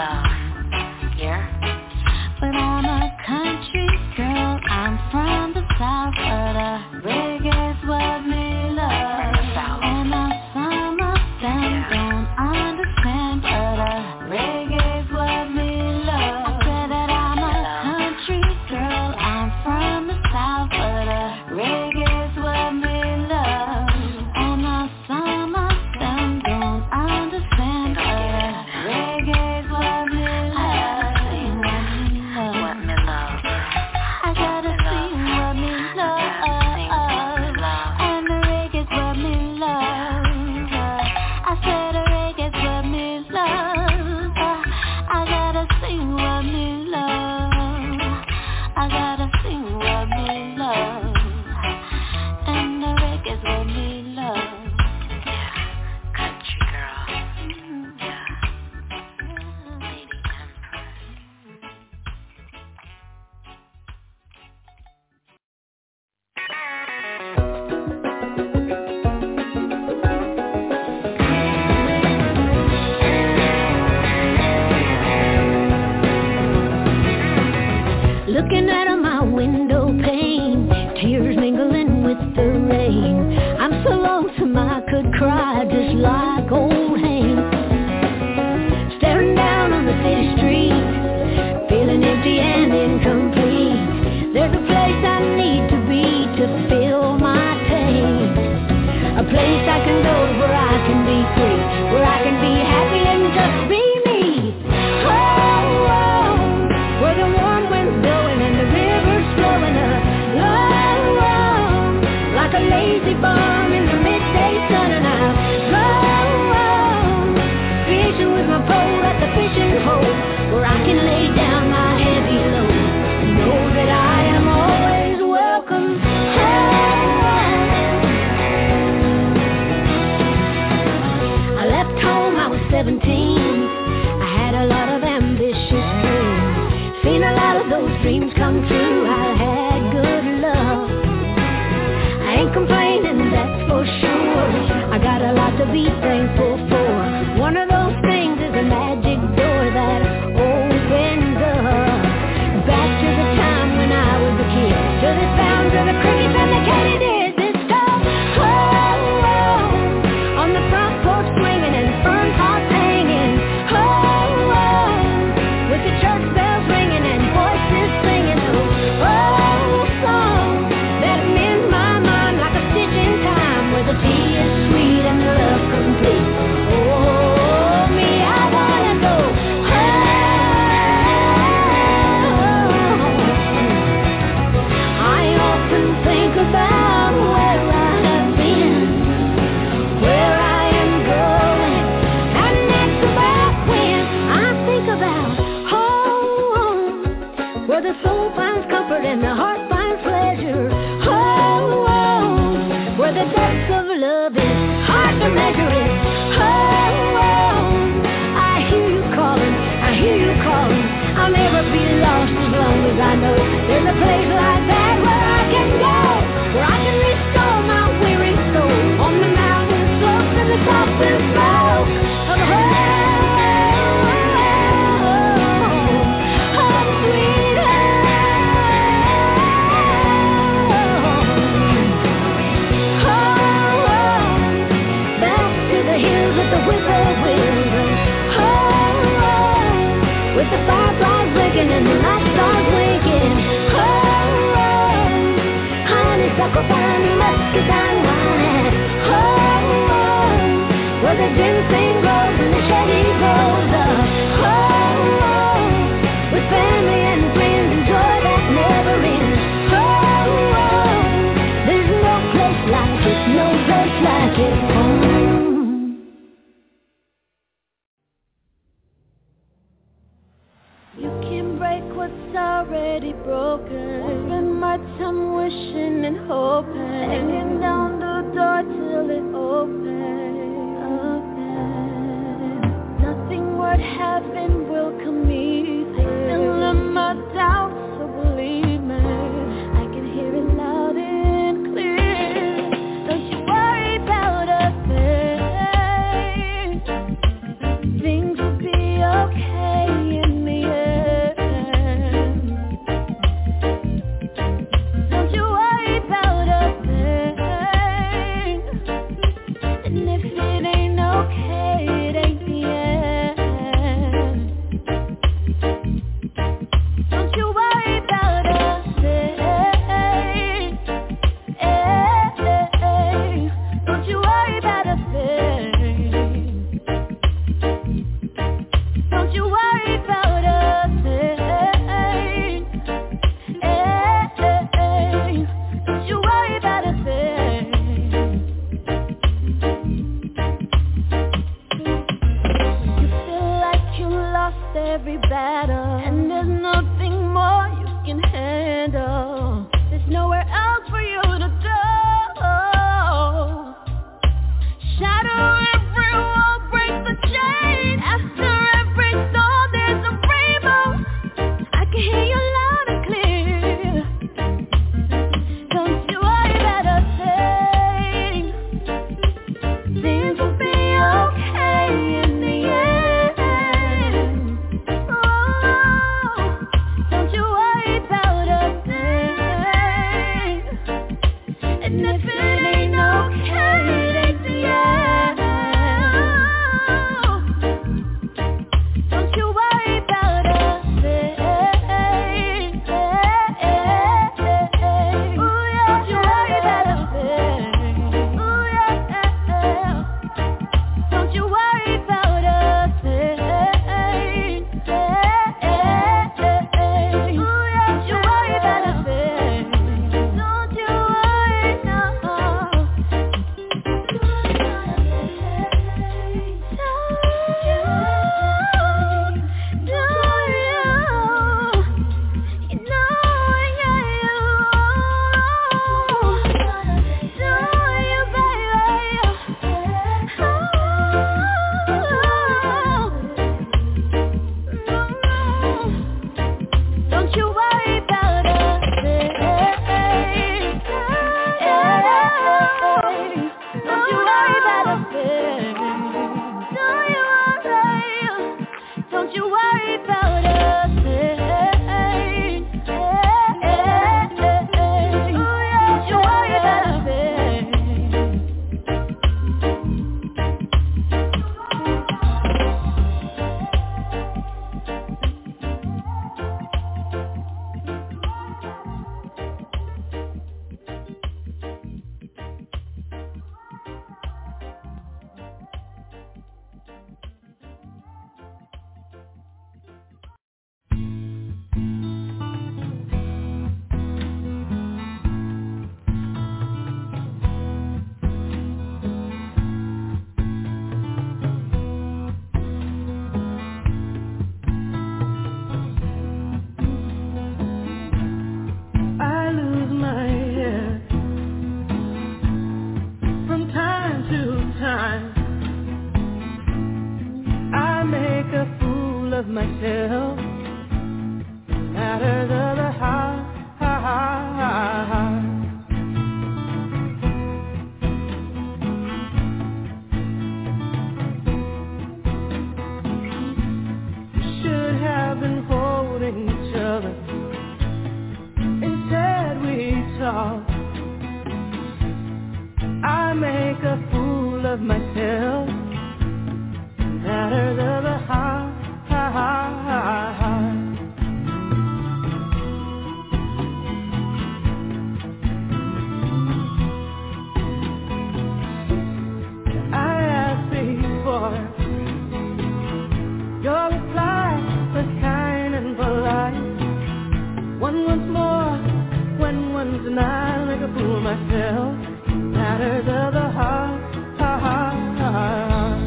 love. Yeah? But I'm a country girl, I'm from the south, but uh, reggae's what me love. From the south. And uh, some of them Yeah. don't understand, but uh, reggae's what me love. I said that I'm a country girl, I'm from the south, but uh, reggae's what me love. And uh, some of them don't understand, but uh, reggae's what me love. What me love. I gotta sing what me love, and the reggae's what me love. I said the reggae's what me love. I gotta sing what me love. I gotta sing what me love, and the reggae's what me love. Country girl. Yeah. Lady Empress. Looking out of my window pane, tears mingling with the rain. I'm so lonesome I could cry just like old Hank. Staring down on the city street, feeling empty and incomplete. There's a place I need to be to fill my tank. A place I can go where I can be free, where I can be happy and just be me. Oh, oh, where the warm wind's blowing and the river's flowing up. Oh, oh, like a lazy bum in the midday sun, and I'll go oh, fishing with my pole at the fishing hole, where I can lay down my heavy load. Know that I am always welcome. Oh, I left home, I was seventeen. I had a lot of ambitious dreams. Seen a lot of those dreams come true. I had good love. I ain't complaining, that's for sure. I got a lot to be thankful for. One of those things is a magic door that opens up. Back to the time when I was a kid, to the sounds of the crickets and the katydids and stuff. Oh, oh, on the front porch swinging and fern pots hanging. Oh, oh, with the church bells ringing and voices singing. Oh, oh, songs that mend my mind like a stitch in time, where the tea is sweet and the love complete. Oh, me, I wanna go. I often think about where I have been, where I am going, and that's about when I think about home, where the soul finds comfort and the heart finds pleasure. Oh, oh, where the depth of love is hard to measure it. Oh, oh, I hear you calling, I hear you calling. I'll never be lost as long as I know there's a place like that where I can go, where I can restore my weary soul on the mountain slopes and the soft smoke of home, of sweet home. Back to the hills with the whippoorwills, oh, with the fireflies blinking and the light stars winking. Oh, oh, honeysuckle pine, muscadine wine. Oh, oh, where the ginseng grows and the shady grows up. Oh, oh, with family and friends and joy that never ends. Oh, oh, there's no place like it, no place like it. Home. You can break what's already broken. Spend my time wishing and hoping, hanging down the door till it opens. Open. Nothing worth having will come easy. Still in my doubts, so believe me, I can hear it loud and clear. Don't you worry about a thing. Things will be okay. every battle, and there's nothing more you can handle. There's nowhere else for you to go. Shadow every wall, break the chain. After every storm, there's a rainbow. I can hear you loud and clear. Don't you worry about a thing. Things will be okay in the end. Oh, don't you worry about a thing. And if it ain't okay, it ain't the end. Don't you worry about a thing. Ooh, yeah. Don't you worry about a thing. Ooh, yeah. Don't you worry about a thing. Ooh, yeah. Don't you worry about a thing. Don't you worry, no. Don't you worry about a thing. Don't you worry about a thing. Don't you worry. Don't you worry about a thing. Don't you worry about a thing. I lose my head from time to time. I make a fool of myself. Matters of the heart. We should have been holding each other. Instead we talk. I make a fool of myself. Matters of the heart. I asked before. Your reply was kind and polite. One once more, when one's denied, I make a fool of myself. Matters of the heart, heart, heart.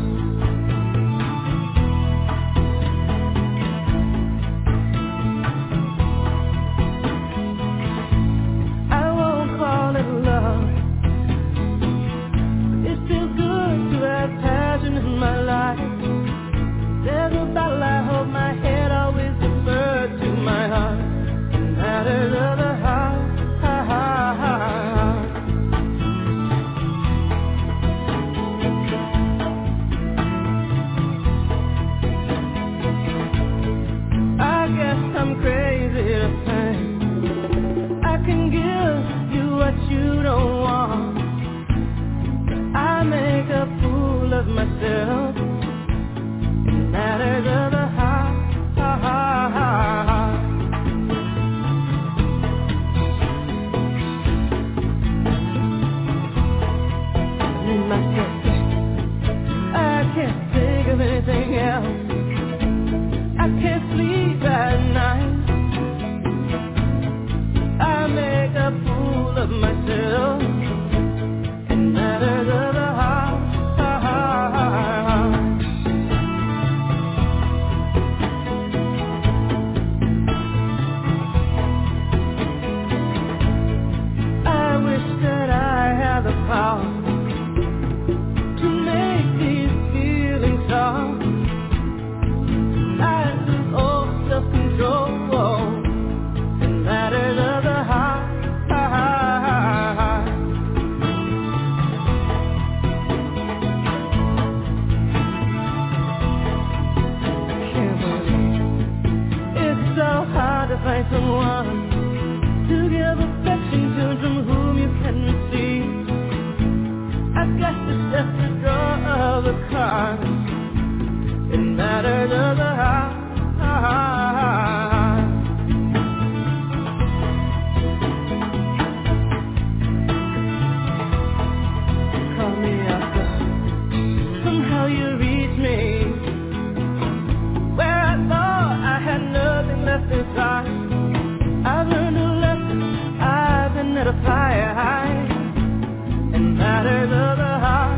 I won't call it love. It feels good to have passion in my life. There's a battle I hold my head, always deferred to my heart. Matters of the heart, heart, heart. I guess I'm crazy to think I can give you what you don't want. I make a fool of myself. Matters of the heart, heart, heart. In myself, I can't think of anything else. I can't sleep at night. find someone to give affection to from whom you can receive. I guess it's just the draw of the card. It matters of the heart. Call me after. Somehow you reach me where I thought I had nothing left inside. I've learned a lesson. I've been at a fire high. And matters of the heart.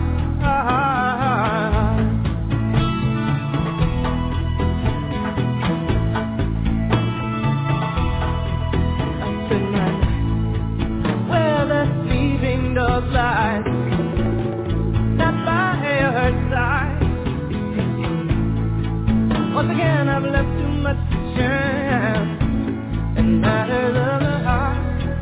I spend my night where the sleeping dog lies, not by her side. Once again I've left too much chance. And matters of the heart.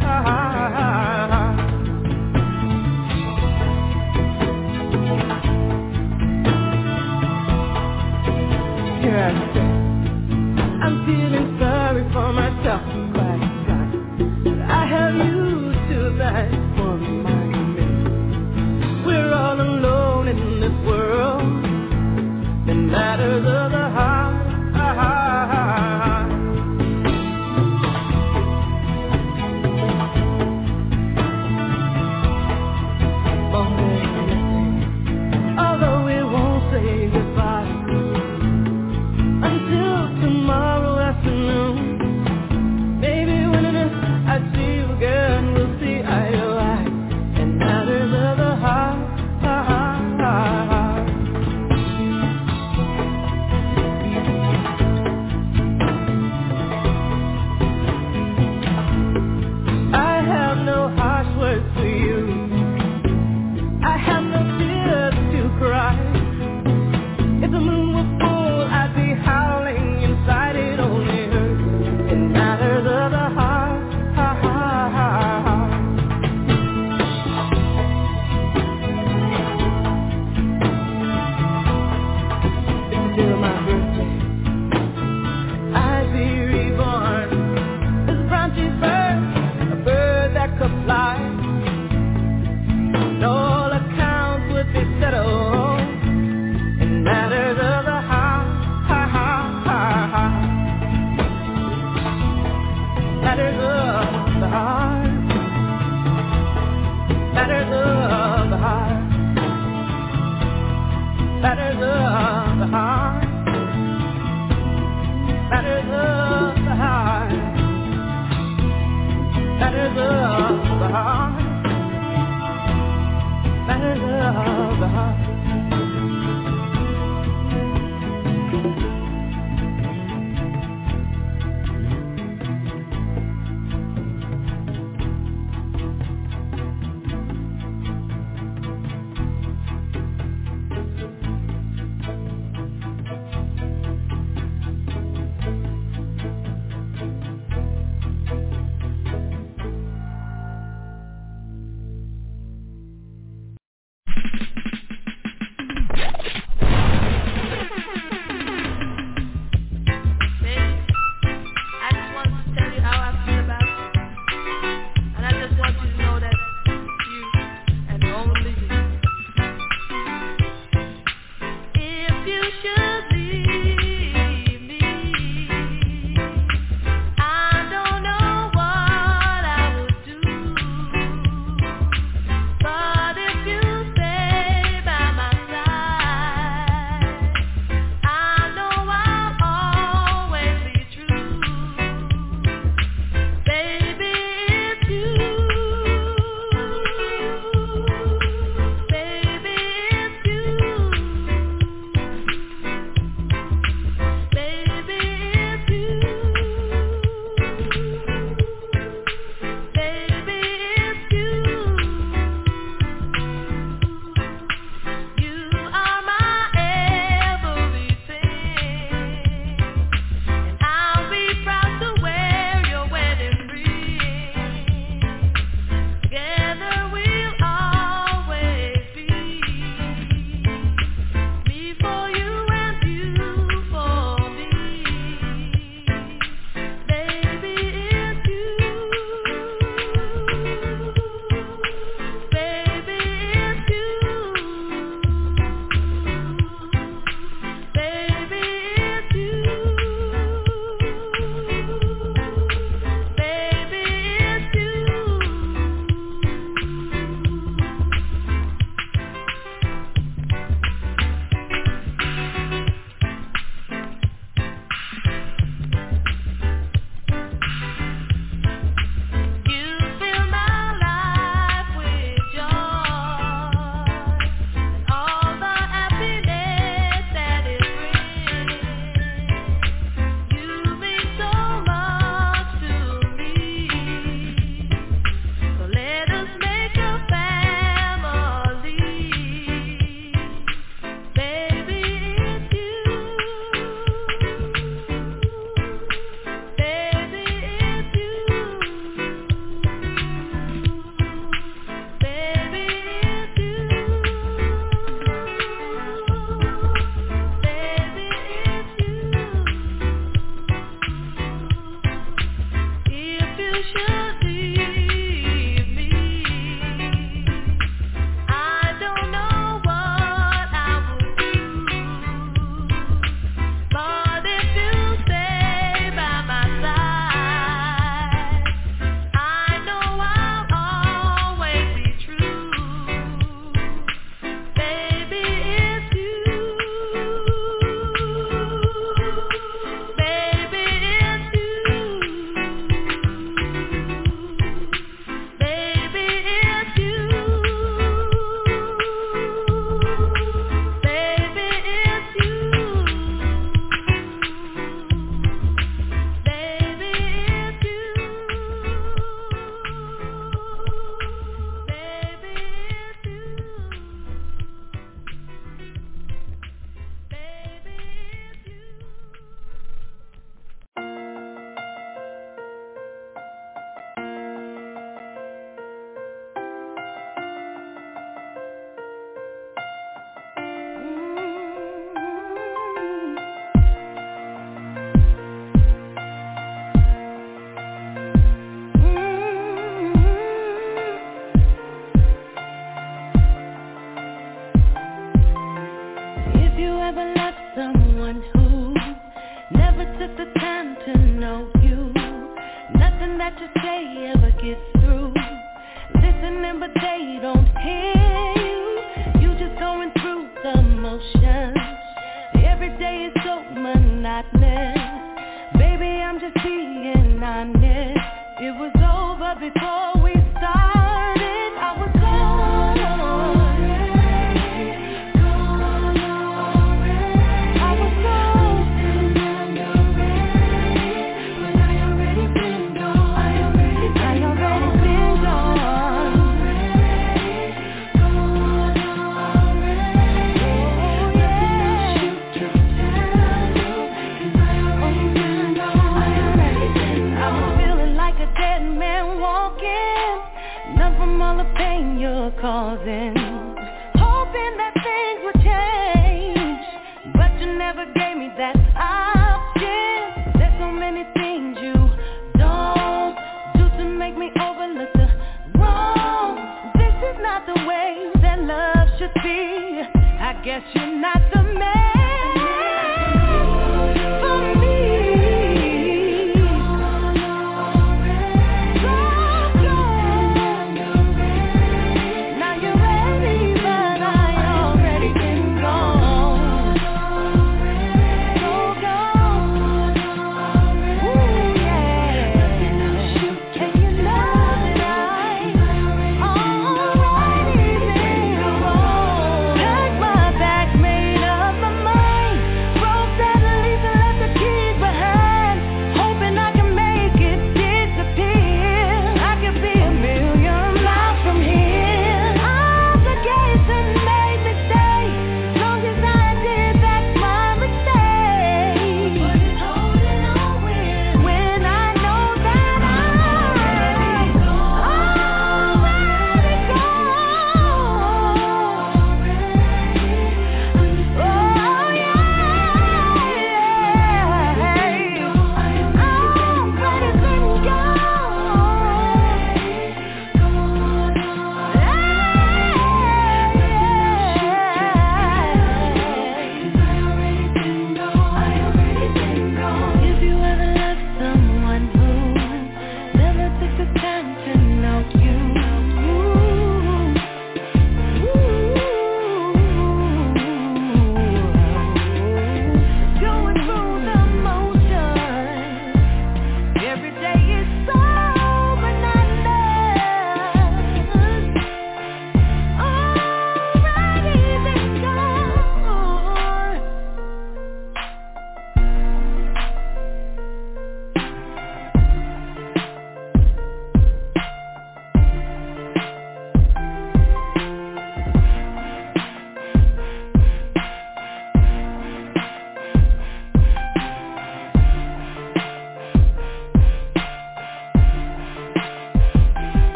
Here I sit, I'm feeling sorry for myself, quite right. I have you to that for my mate. We're all alone in this world. It matters of the heart. Although we won't say goodbye until tomorrow afternoon, maybe when I see you again, we'll see eye to eye. And matters of the heart. I have no harsh words for you. I have no tears to cry. If the moon was full, I'd be howling inside. It only hurts. It matters of the heart. It's still my birthday. I'd be reborn. This Bronte bird, a bird that could fly. And all accounts would be settled. It matters of the heart. Matters of the heart. Matters of the heart. Matters of the heart. Matters of the heart. Matters of the heart. Matters of the heart. know you. Nothing that you say ever gets through. Listening but they don't hear you. You just going through the motions. Every day is so monotonous. Baby, I'm just being honest. It was over before we started. I was gone already, gone already. I was gone, and you're ready, but I already been gone. I already been I already been gone. Gone already. Oh yeah. Shoot to tell you, 'cause I already been gone. I already been gone. I'm feeling like a dead man walking, numb from all the pain you're causing, hoping that things would change, but you never gave me that option. There's so many things you don't do to make me overlook the wrong. This is not the way that love should be. I guess you're not the man for me. Now you're ready, but I already been gone. So gone.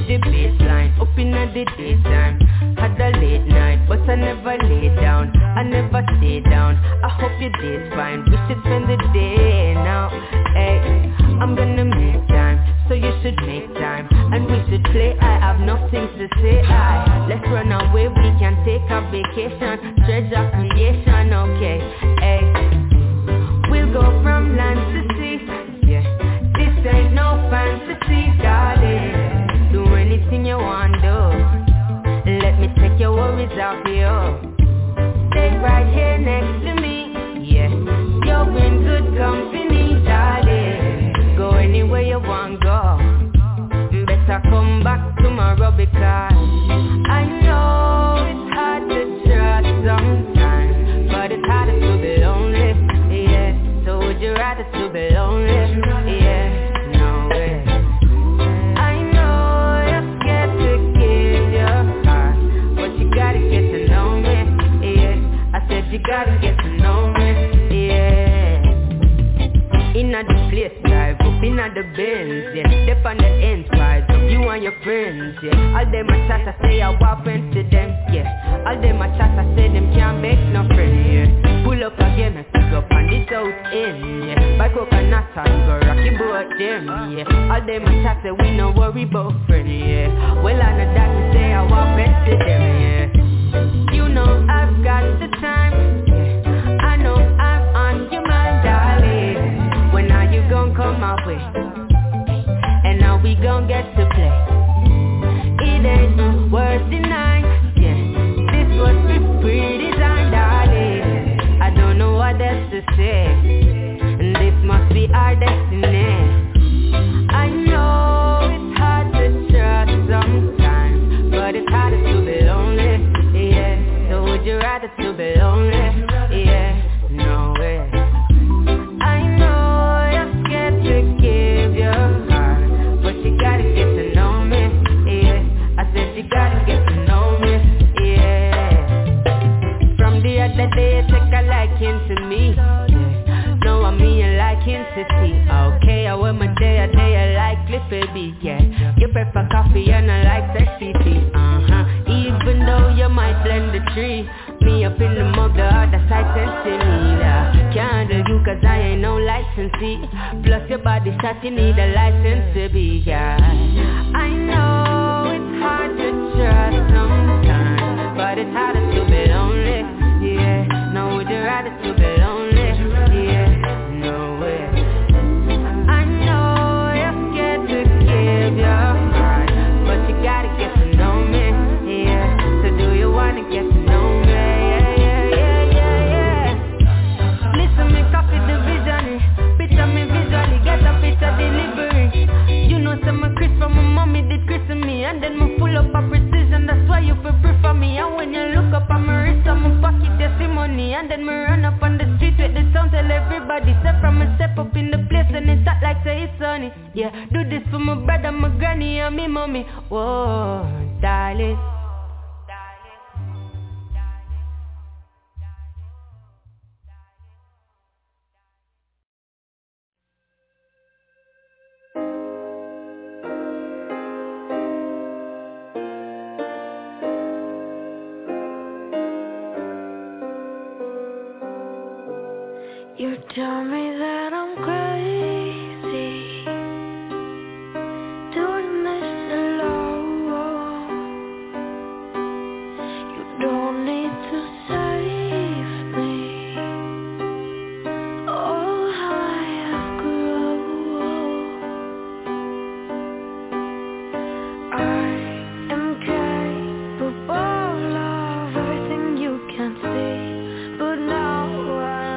the baseline, up in the daytime. Had a late night, but I never lay down, I never stay down. I hope your day's fine, we should spend the day now. Hey, I'm gonna make time, so you should make time, and we should play. I have nothing to say. I let's run away, we can take a vacation, treasure creation. Okay, hey, we'll go from land to sea. Yeah, this ain't no fantasy, darling. Do anything you want, do. Let me take your worries off you. Stay right here next to me. Yeah, you're in good company, darling. Go anywhere you want, go. Better come back tomorrow because I know it's hard to trust sometimes, but it's harder to be lonely. Yeah, so would you rather to be lonely? Yeah, no way. I know you're scared to give your heart, but you gotta get to know me. Yeah, I said you gotta get to know me. Yeah. Inna the place, drive up inna the Benz, yeah. Step on the ends, fight up you and your friends, yeah. All them a chat, I say I walk into them, yeah. All them a chat, I say them can't make no friend, yeah. Pull up again, I pick up on the south end, yeah. Buy coconut and go rocky boat them, yeah. All them a chat, say we no worry about friend, yeah. Well I know that we say I walk into them, yeah. You know I've got the time, yeah. I know I'm on your mind, darling. When are you gon' come my way? And now we gon' get to play. It ain't no worth denying, yeah. This was the pre-designed, darling. I don't know what else to say, and this must be our destiny. I know it's hard to trust sometimes, but it's harder to be lonely, yeah. So would you rather to be lonely? Yeah, no way. I know you're scared to give your heart, but you gotta get to know me, yeah. I said you gotta get to know me, yeah. From the other day you take a liking to me, yeah. Now I'm me a liking to see. Okay, I wear my day a day I like Cliffy B, yeah. You prefer coffee and I like sexy tea, uh-huh. Even though you might blend the tree, me up in the mug, the other side centimeter. Can't do you cause I ain't no licensee. Plus your body shot, you need a license to be, yeah. I know it's hard to trust sometimes, but it's harder to be lonely, yeah. Now would you rather to be lonely, yeah, no way. I know you're scared to give your heart, but you gotta get to know me, yeah. So do you wanna get to know me? Picture me visually, get a picture delivery. You know some Chris from my mommy did Chris to me, and then me full up a precision, that's why you feel prefer me. And when you look up at my wrist, I'm a pocket, you see money. And then me run up on the street with the sound, tell everybody step from me, step up in the place, and it's hot like say it's sunny. Yeah, do this for my brother, my granny, and me mommy. Whoa, darling. You tell me that I'm crazy, doing this alone. You don't need to save me. Oh, how I have grown. I am capable of everything you can see, but now I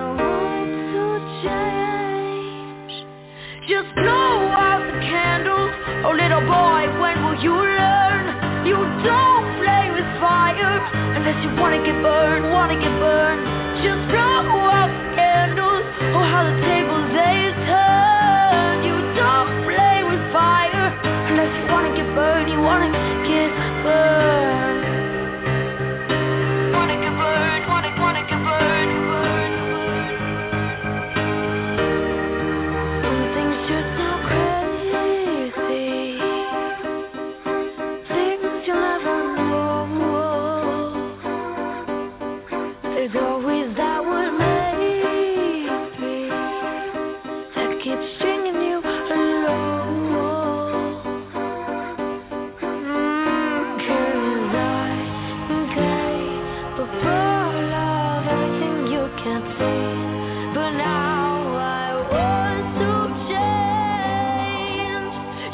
just blow out the candles. Oh little boy, when will you learn? You don't play with fire unless you wanna get burned, wanna get burned. Just blow out the candles. Oh how the tables they turn. You don't play with fire unless you wanna get burned, you wanna get burned. Wanna get burned, wanna, wanna get burned, burned. Just so crazy.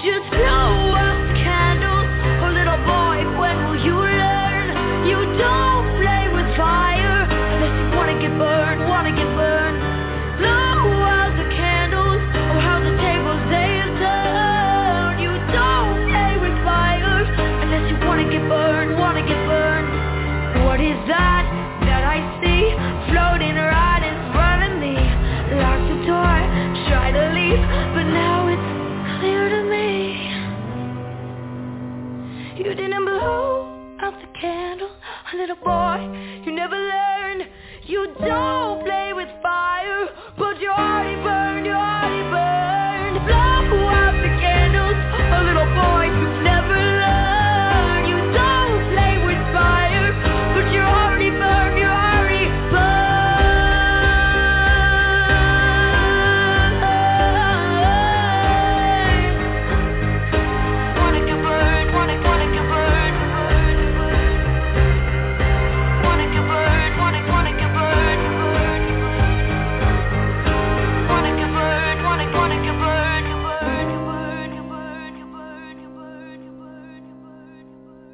Just blow out the candles. Oh little boy, when will you learn? You don't play with fire unless you wanna get burned, wanna get burned. Blow out the candles. Oh how the tables they have turned. You don't play with fire unless you wanna get burned, wanna get burned. What is that that I see floating right in front of me? Lock the door, try to leave, but now it's clear to me. You didn't blow out the candle, little boy, you never learned. You don't play with fire, but you already burned, you already burned. Blow out the candles, oh little boy, you've never learned. You don't play with fire, but you're already burned, you're already burned. Wanna get burned, wanna, wanna get burned. Wanna get burned, wanna, wanna get burned. Wanna get burned, wanna, wanna get burned. Burn, burn, burn, burn, burn, burn, burn.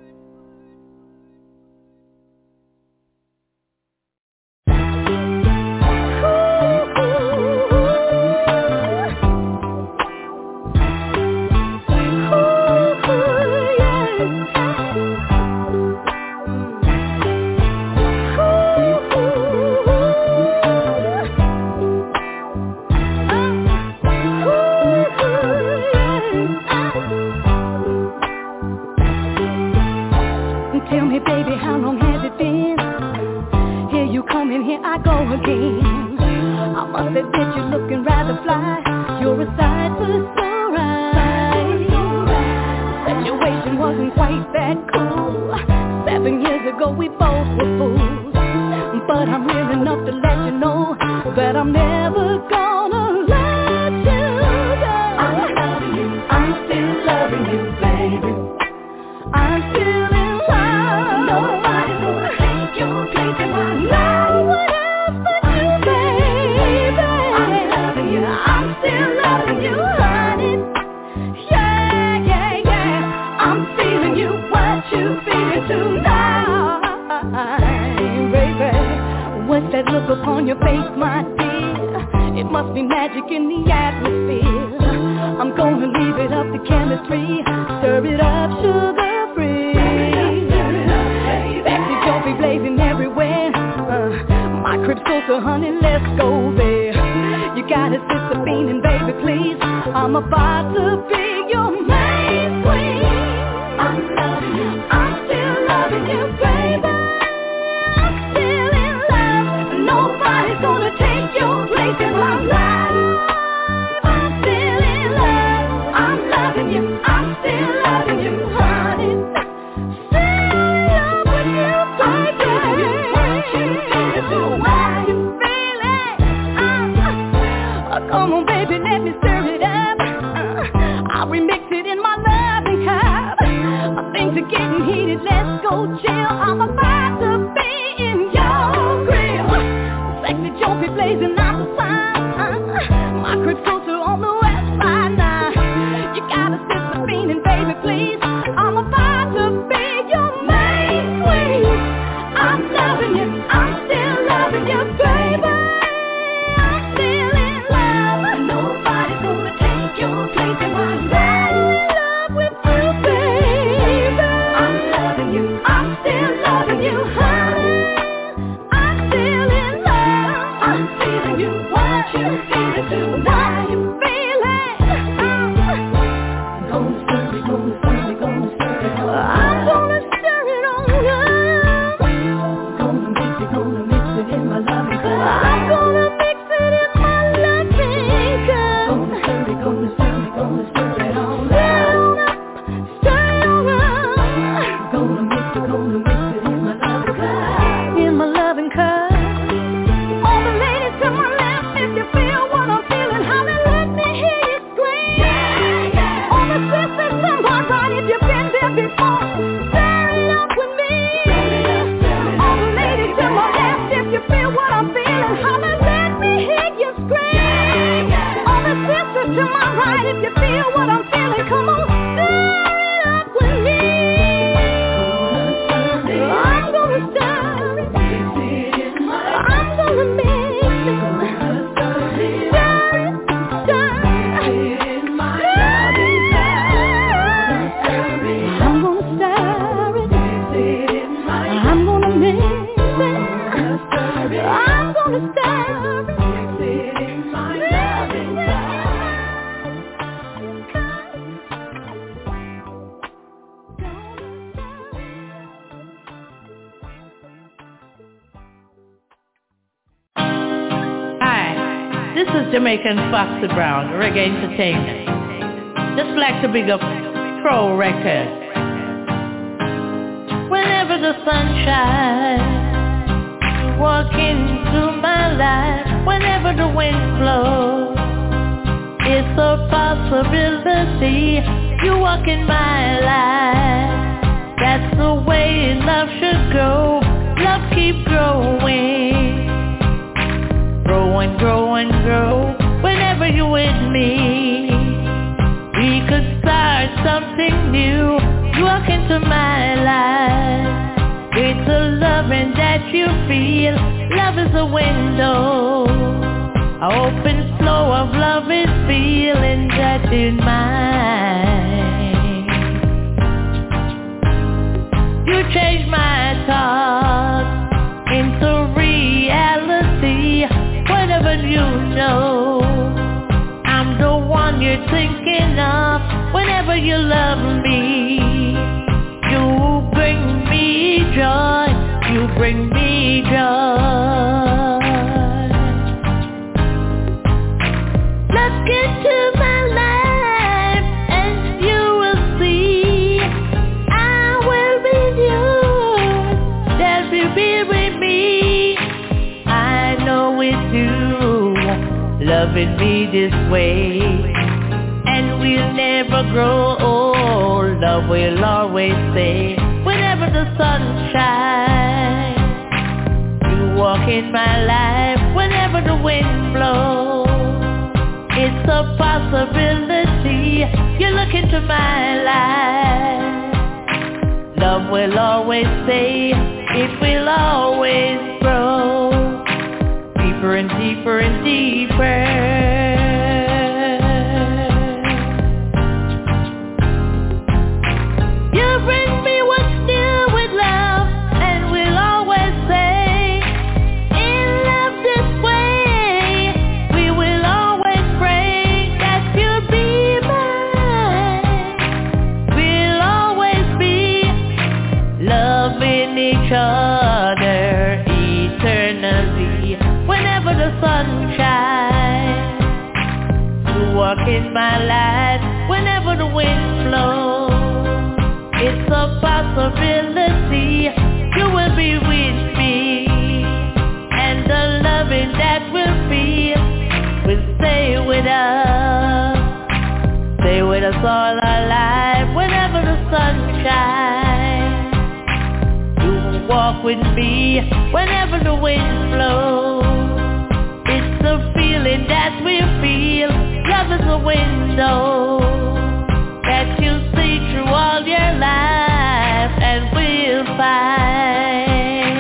Tell me, baby, how long has it been? Here you come and here I go again. I must admit you're looking rather fly. You're a sight for sore eyes. Situation wasn't quite that cool. Seven years ago we both were fools. But I'm real enough to let you know that I'm never gonna let you go. I'm loving you, I'm still loving you, baby. I'm still in love. Nobody's gonna take your place in my life. No one else but you, baby. I'm loving you, I'm still loving you, honey. Yeah, yeah, yeah. I'm feeling you, what you feeling tonight, baby. What's that look upon your face, my dear? It must be magic in the atmosphere. I'm gonna leave it up to chemistry. Stir it up, sugar free. Sexy don't be blazing everywhere. uh, My crib's closer, honey, let's go there. You got a sister feeling, baby, please. I'm about to be your main queen. I'm loving you, I'm still loving you, baby. I'm still in love. Nobody's gonna take your place in my life. I'm still in love. I'm loving you, I'm still loving you, honey. Still in love with you, baby. What you feel, what you feeling? Uh, uh, come on, baby, let me stir it up. uh, I'll remix it in my loving cup. uh, Things are getting heated, let's go chill. I'm about to be in your grill. Sexy Joe be blazing out the sun. My crib's closer on the west side now. You got a sister feeling, baby, please. I'm about to be your main queen. I'm loving you, I'm still loving you, baby. I'm still in love. Nobody's gonna take your place in my life. I'm in love with you, baby. I'm loving you, I'm still loving you, honey. I'm still in love. I'm feeling you, what you feeling tonight, you feeling. Gonna stir it, gonna stir it, gonna stir it on. I'm gonna stir it on you. Gonna mix it, gonna mix it in my loving cup. I'm gonna mix it in my loving cup. Gonna stir it, gonna stir it, gonna stir it on. Stir it on up. Gonna mix it, gonna mix it in my loving cup. In my loving cup. All the ladies to my left, if you feel what I'm feeling, holla, let me hear you scream. Yeah, yeah. All the sisters to my right, if you've been there before, stir it up with me. All the ladies to my left, if you feel what I'm feeling, holla, let me hear you scream. Yeah, yeah. All the sisters to my right, if you feel what I'm feeling, come on. This is Jamaican Foxy Brown, Reggae Entertainment. Just like to big up Pro Records. Whenever the sun shines, you walk into my life. Whenever the wind blows, it's a possibility. You walk in my life. That's the way love should go. Love keep growing. Grow and grow and grow. Whenever you're with me, we could start something new. You walk into my life with the loving that you feel. Love is a window. An open flow of love is feeling that in mine. You change my thoughts into reality. Whatever you know, I'm the one you're thinking of. Whenever you love me, you bring me joy. You bring me joy. Let's get to my life and you will see I will be yours. That will be with me. I know it's you loving me this way, and we'll never grow old. Love will always stay. Whenever the sun shines, you walk in my life. Whenever the wind blows, it's a possibility. You look into my life. Love will always stay. It will always grow deeper and deeper and deeper. You bring me what's new with love, and we'll always say, in love this way, we will always pray that you'll be mine. We'll always be loving each other eternally. Whenever the sun shines, you walk in my life. Whenever the wind blows, it's a possibility. You will be with me, and the loving that we'll feel will stay with us. Stay with us all our life. Whenever the sun shines, you walk with me. Whenever the wind blows, it's the feeling that we feel. Love is a window that you see through all your life, and we'll find.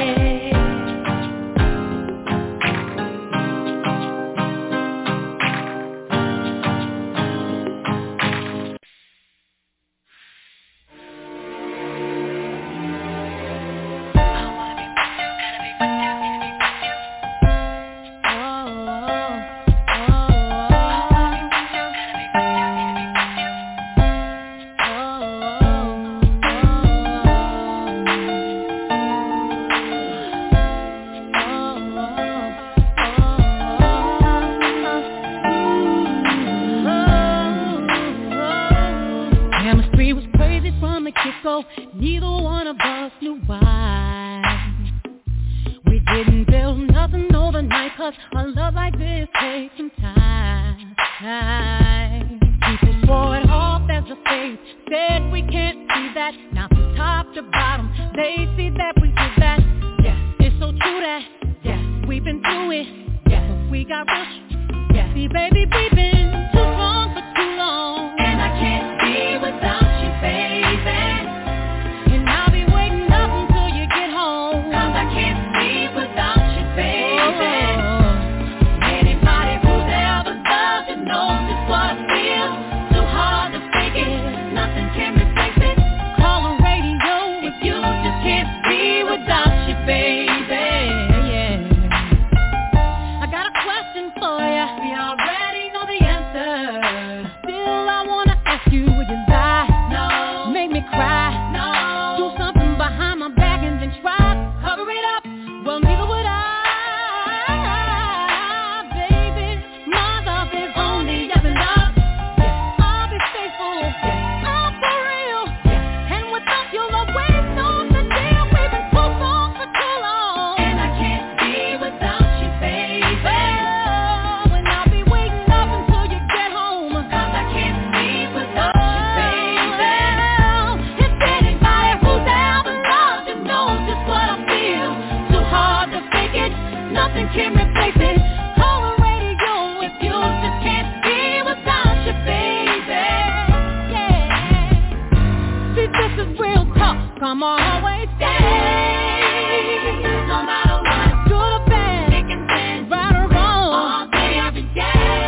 Neither one of us knew why. We didn't build nothing overnight, cause a love like this takes some time. People throw it off as a phase, said we can't see that. Now from top to bottom, they see that we did that. Yeah, it's so true that, yeah, we've been through it. Yeah, but we got rushed. Yeah, see baby, we've been too strong for too long, and I can't be without you, baby. Baby, yeah. I got a question for ya. We already know the answer. come on, always stay. No matter what, good or bad, thick and thin, right or wrong, all day, every day.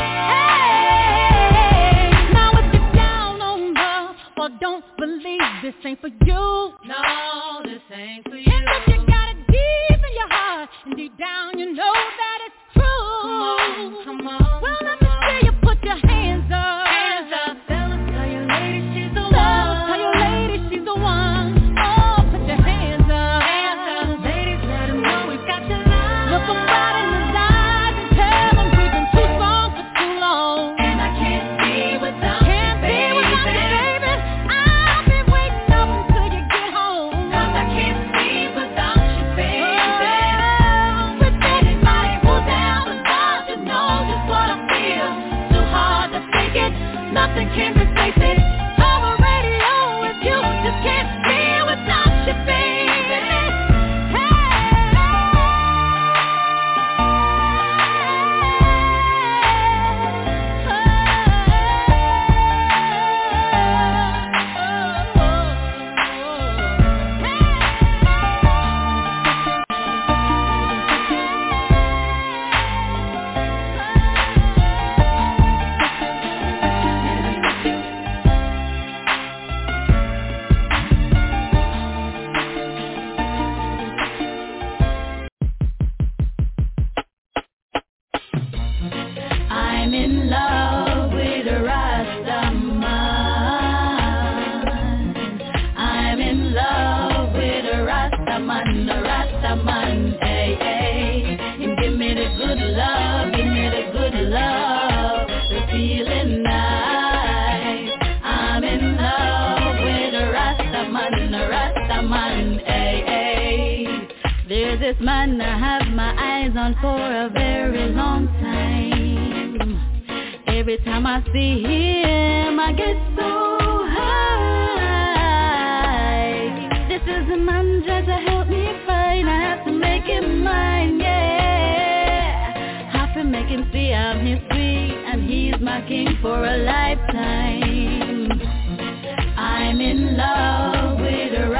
Hey, now if you're down on love or don't believe this ain't for you, no, this ain't for you. And if you got it deep in your heart and deep down you know that it's true. Come on, come on. Well, let me see you put your hands up. Hands up. Tell her, tell your lady she's the one. Tell your lady she's the one. Oh, put your hands up. Hands up. Ladies, let them know we've got your love. Look them right in the eyes and tell them we've been too strong for too long. And I can't be without can't you, baby. Can't be without you, baby. I'll be waiting up until you get home. 'Cause I can't be without you, baby. Oh, with anybody who's down the line, you know just what I feel. Too hard to fake it, nothing can replace it. Have a radio with you, just can't be without you, baby. I'm in love with a Rastaman. I'm in love with a Rastaman, a Rastaman, hey, hey. And give me the good love, give me the good love, the feeling nice. I'm in love with a Rastaman, a Rastaman, hey, hey. There's this man I have my eyes on for a very long time. Every time I see him, I get so high. This is a man just to help me find. I have to make him mine, yeah. Have to make him see I'm his sweet, and he's my king for a lifetime. I'm in love with a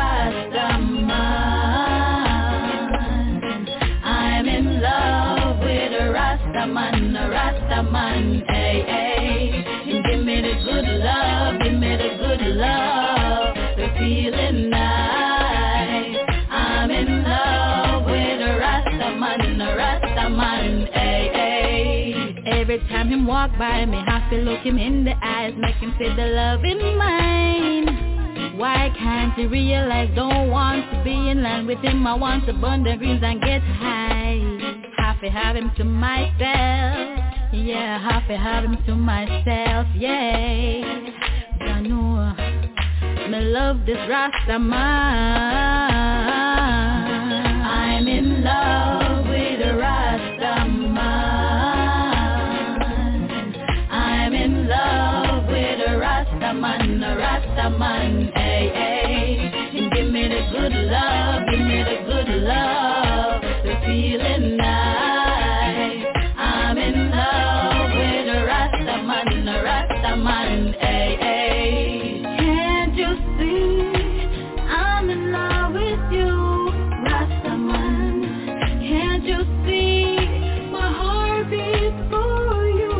Rastaman. I'm in love with a Rastaman, a Rastaman, hey, hey. And give me the good love, give me the good love, the feeling nice. I'm in love with a Rastaman, a Rastaman, hey, hey. Every time him walk by me, have to look him in the eyes, make him say the love in mine. Why can't he realize, don't want to be in line with him, I want to burn the greens and get high. Have to have him to myself, yeah, have to have him to myself, yeah. I know, me love this Rastaman. I'm in love with a Rastaman. I'm in love with a Rastaman, a Rastaman, hey, hey. And give me the good love, give me the good love, the feeling nice. I'm in love with a Rastaman, a Rastaman, hey, hey. Can't you see I'm in love with you, Rastaman? Can't you see my heart beats for you?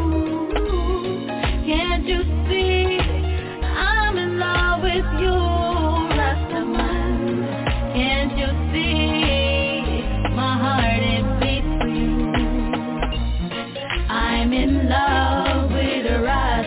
Can't you see I'm in love with you, Rastaman? Can't you see my heart it beats for you? I'm in love with a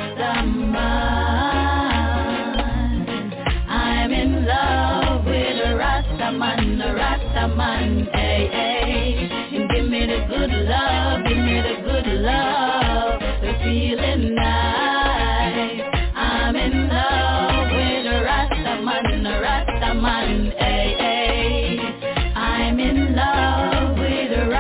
Rastaman. I'm in love with a Rastaman, a Rastaman, hey, hey. And give me the good love, give me the good love, the feeling nice. I'm in love with a Rastaman, a Rastaman, hey, hey. I'm in love with a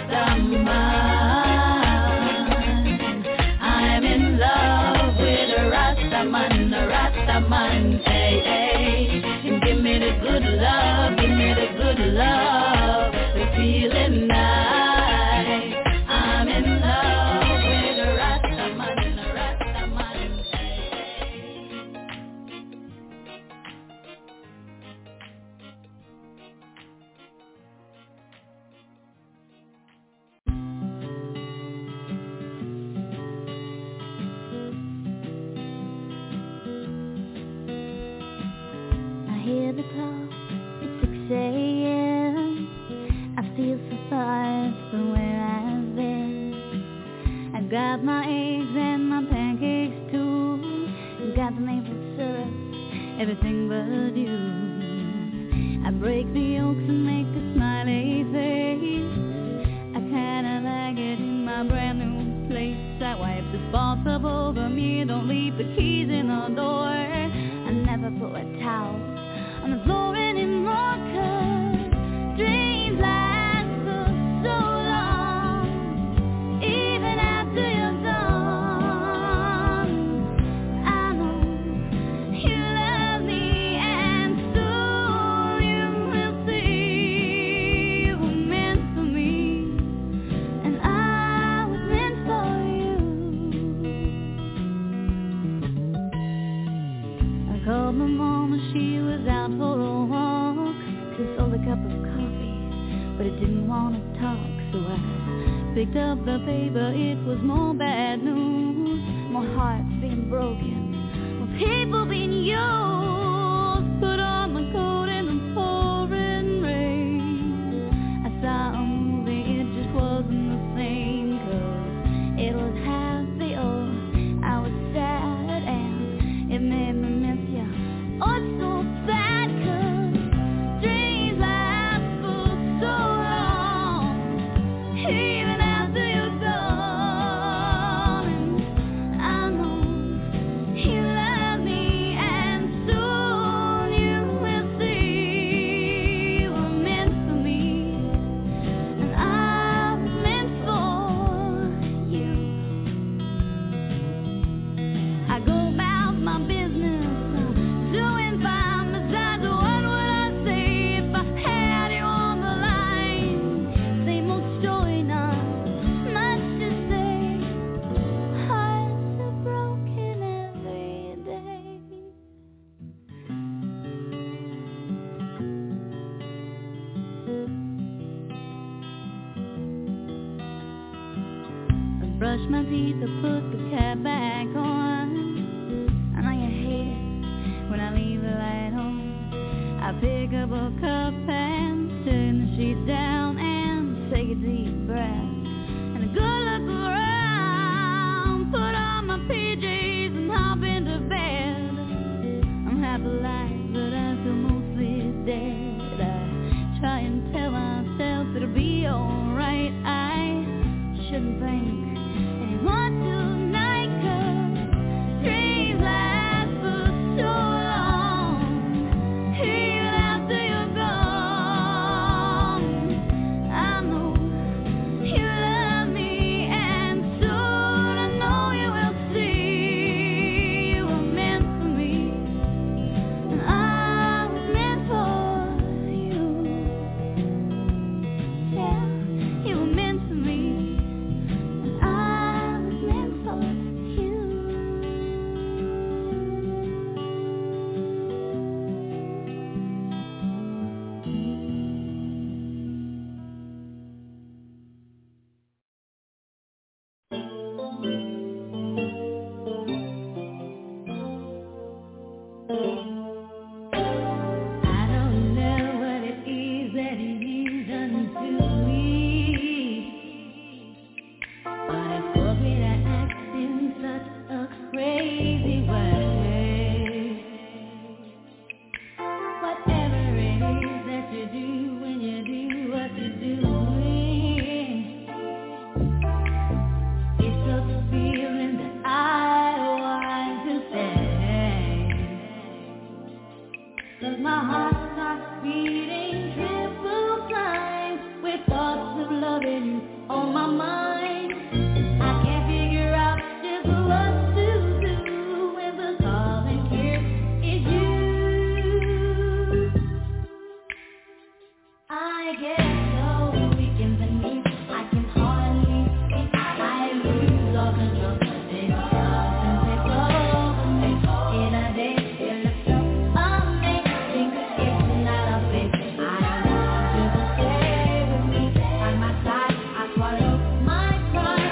Rastaman. I'm in love with a Rastaman, a Rastaman, hey, hey. And give me the good love, give me the good love, the feeling nice. I'm in love with a Rastaman, a Rastaman, hey, hey. hear the talk, it's six a.m. I feel so far from where I've been. I got my eggs and my pancakes too. Got the maple syrup, everything but you. I break the yolks and make a smiley face. I kinda like it in my brand new place. I wipe the spots up over me, don't leave the keys in the door. I never put a towel on the floor anymore, 'cause dreams last for so long, even after you're gone. I know you love me, and soon you will see you were meant for me, and I was meant for you. I called my mom and she was out for a walk. She sold a cup of coffee, but it didn't want to talk, so I picked up the paper. It was more bad news, more hearts being broken, more people being used. Put on my coat in the pouring rain. I saw a movie, it just wasn't the same, 'cause it was happy or I was sad, and it made me miss you. Oh, it's so bad, 'cause dreams last for so long, even after you're gone. And I know you love me, and soon you will see you were meant for me, and I was meant for you. I go about my business, doing fine. Besides, what would I say if I had you on the line? Same old story, not much to say. Hearts are broken every day. I brush my teeth, I put the cap back on. I know you hate it when I leave the light on. I pick up a cup and turn the sheet down and take a deep breath and a good look around. Put on my P Js and hop into bed. I'm half alive, but I feel mostly dead. I try and tell myself it'll be alright. I shouldn't think anymore tonight, 'cause dreams last for so long, even after you're gone. I know you love me, and soon I know you will see you were meant for me, and I was meant for you. Yeah, you were meant for me, and I was meant for you. I don't know what it is that you've done to me, but I forbid I act in such a crazy way. Whatever it is that you do when you do what you're doing, it's such a feeling that I want to say. 'Cause my heart starts beating triple time with thoughts of loving you on my mind. I can't figure out just what to do when the calling here is you. I get so weak in the knees, I can hardly speak. I lose all control. This doesn't take over me. In a day, you look so amazing. It's not a fake. I want you to stay with me. By my side, I swallow my pride.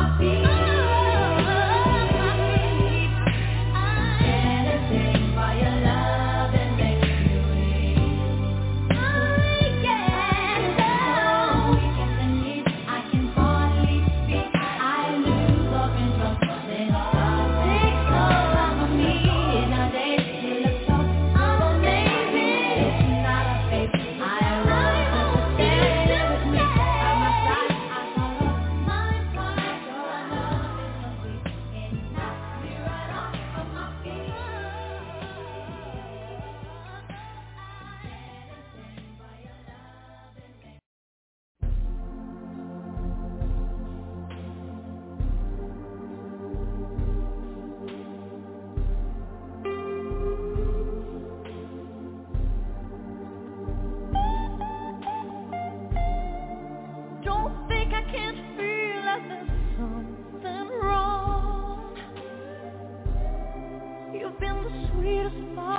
You've been the sweetest part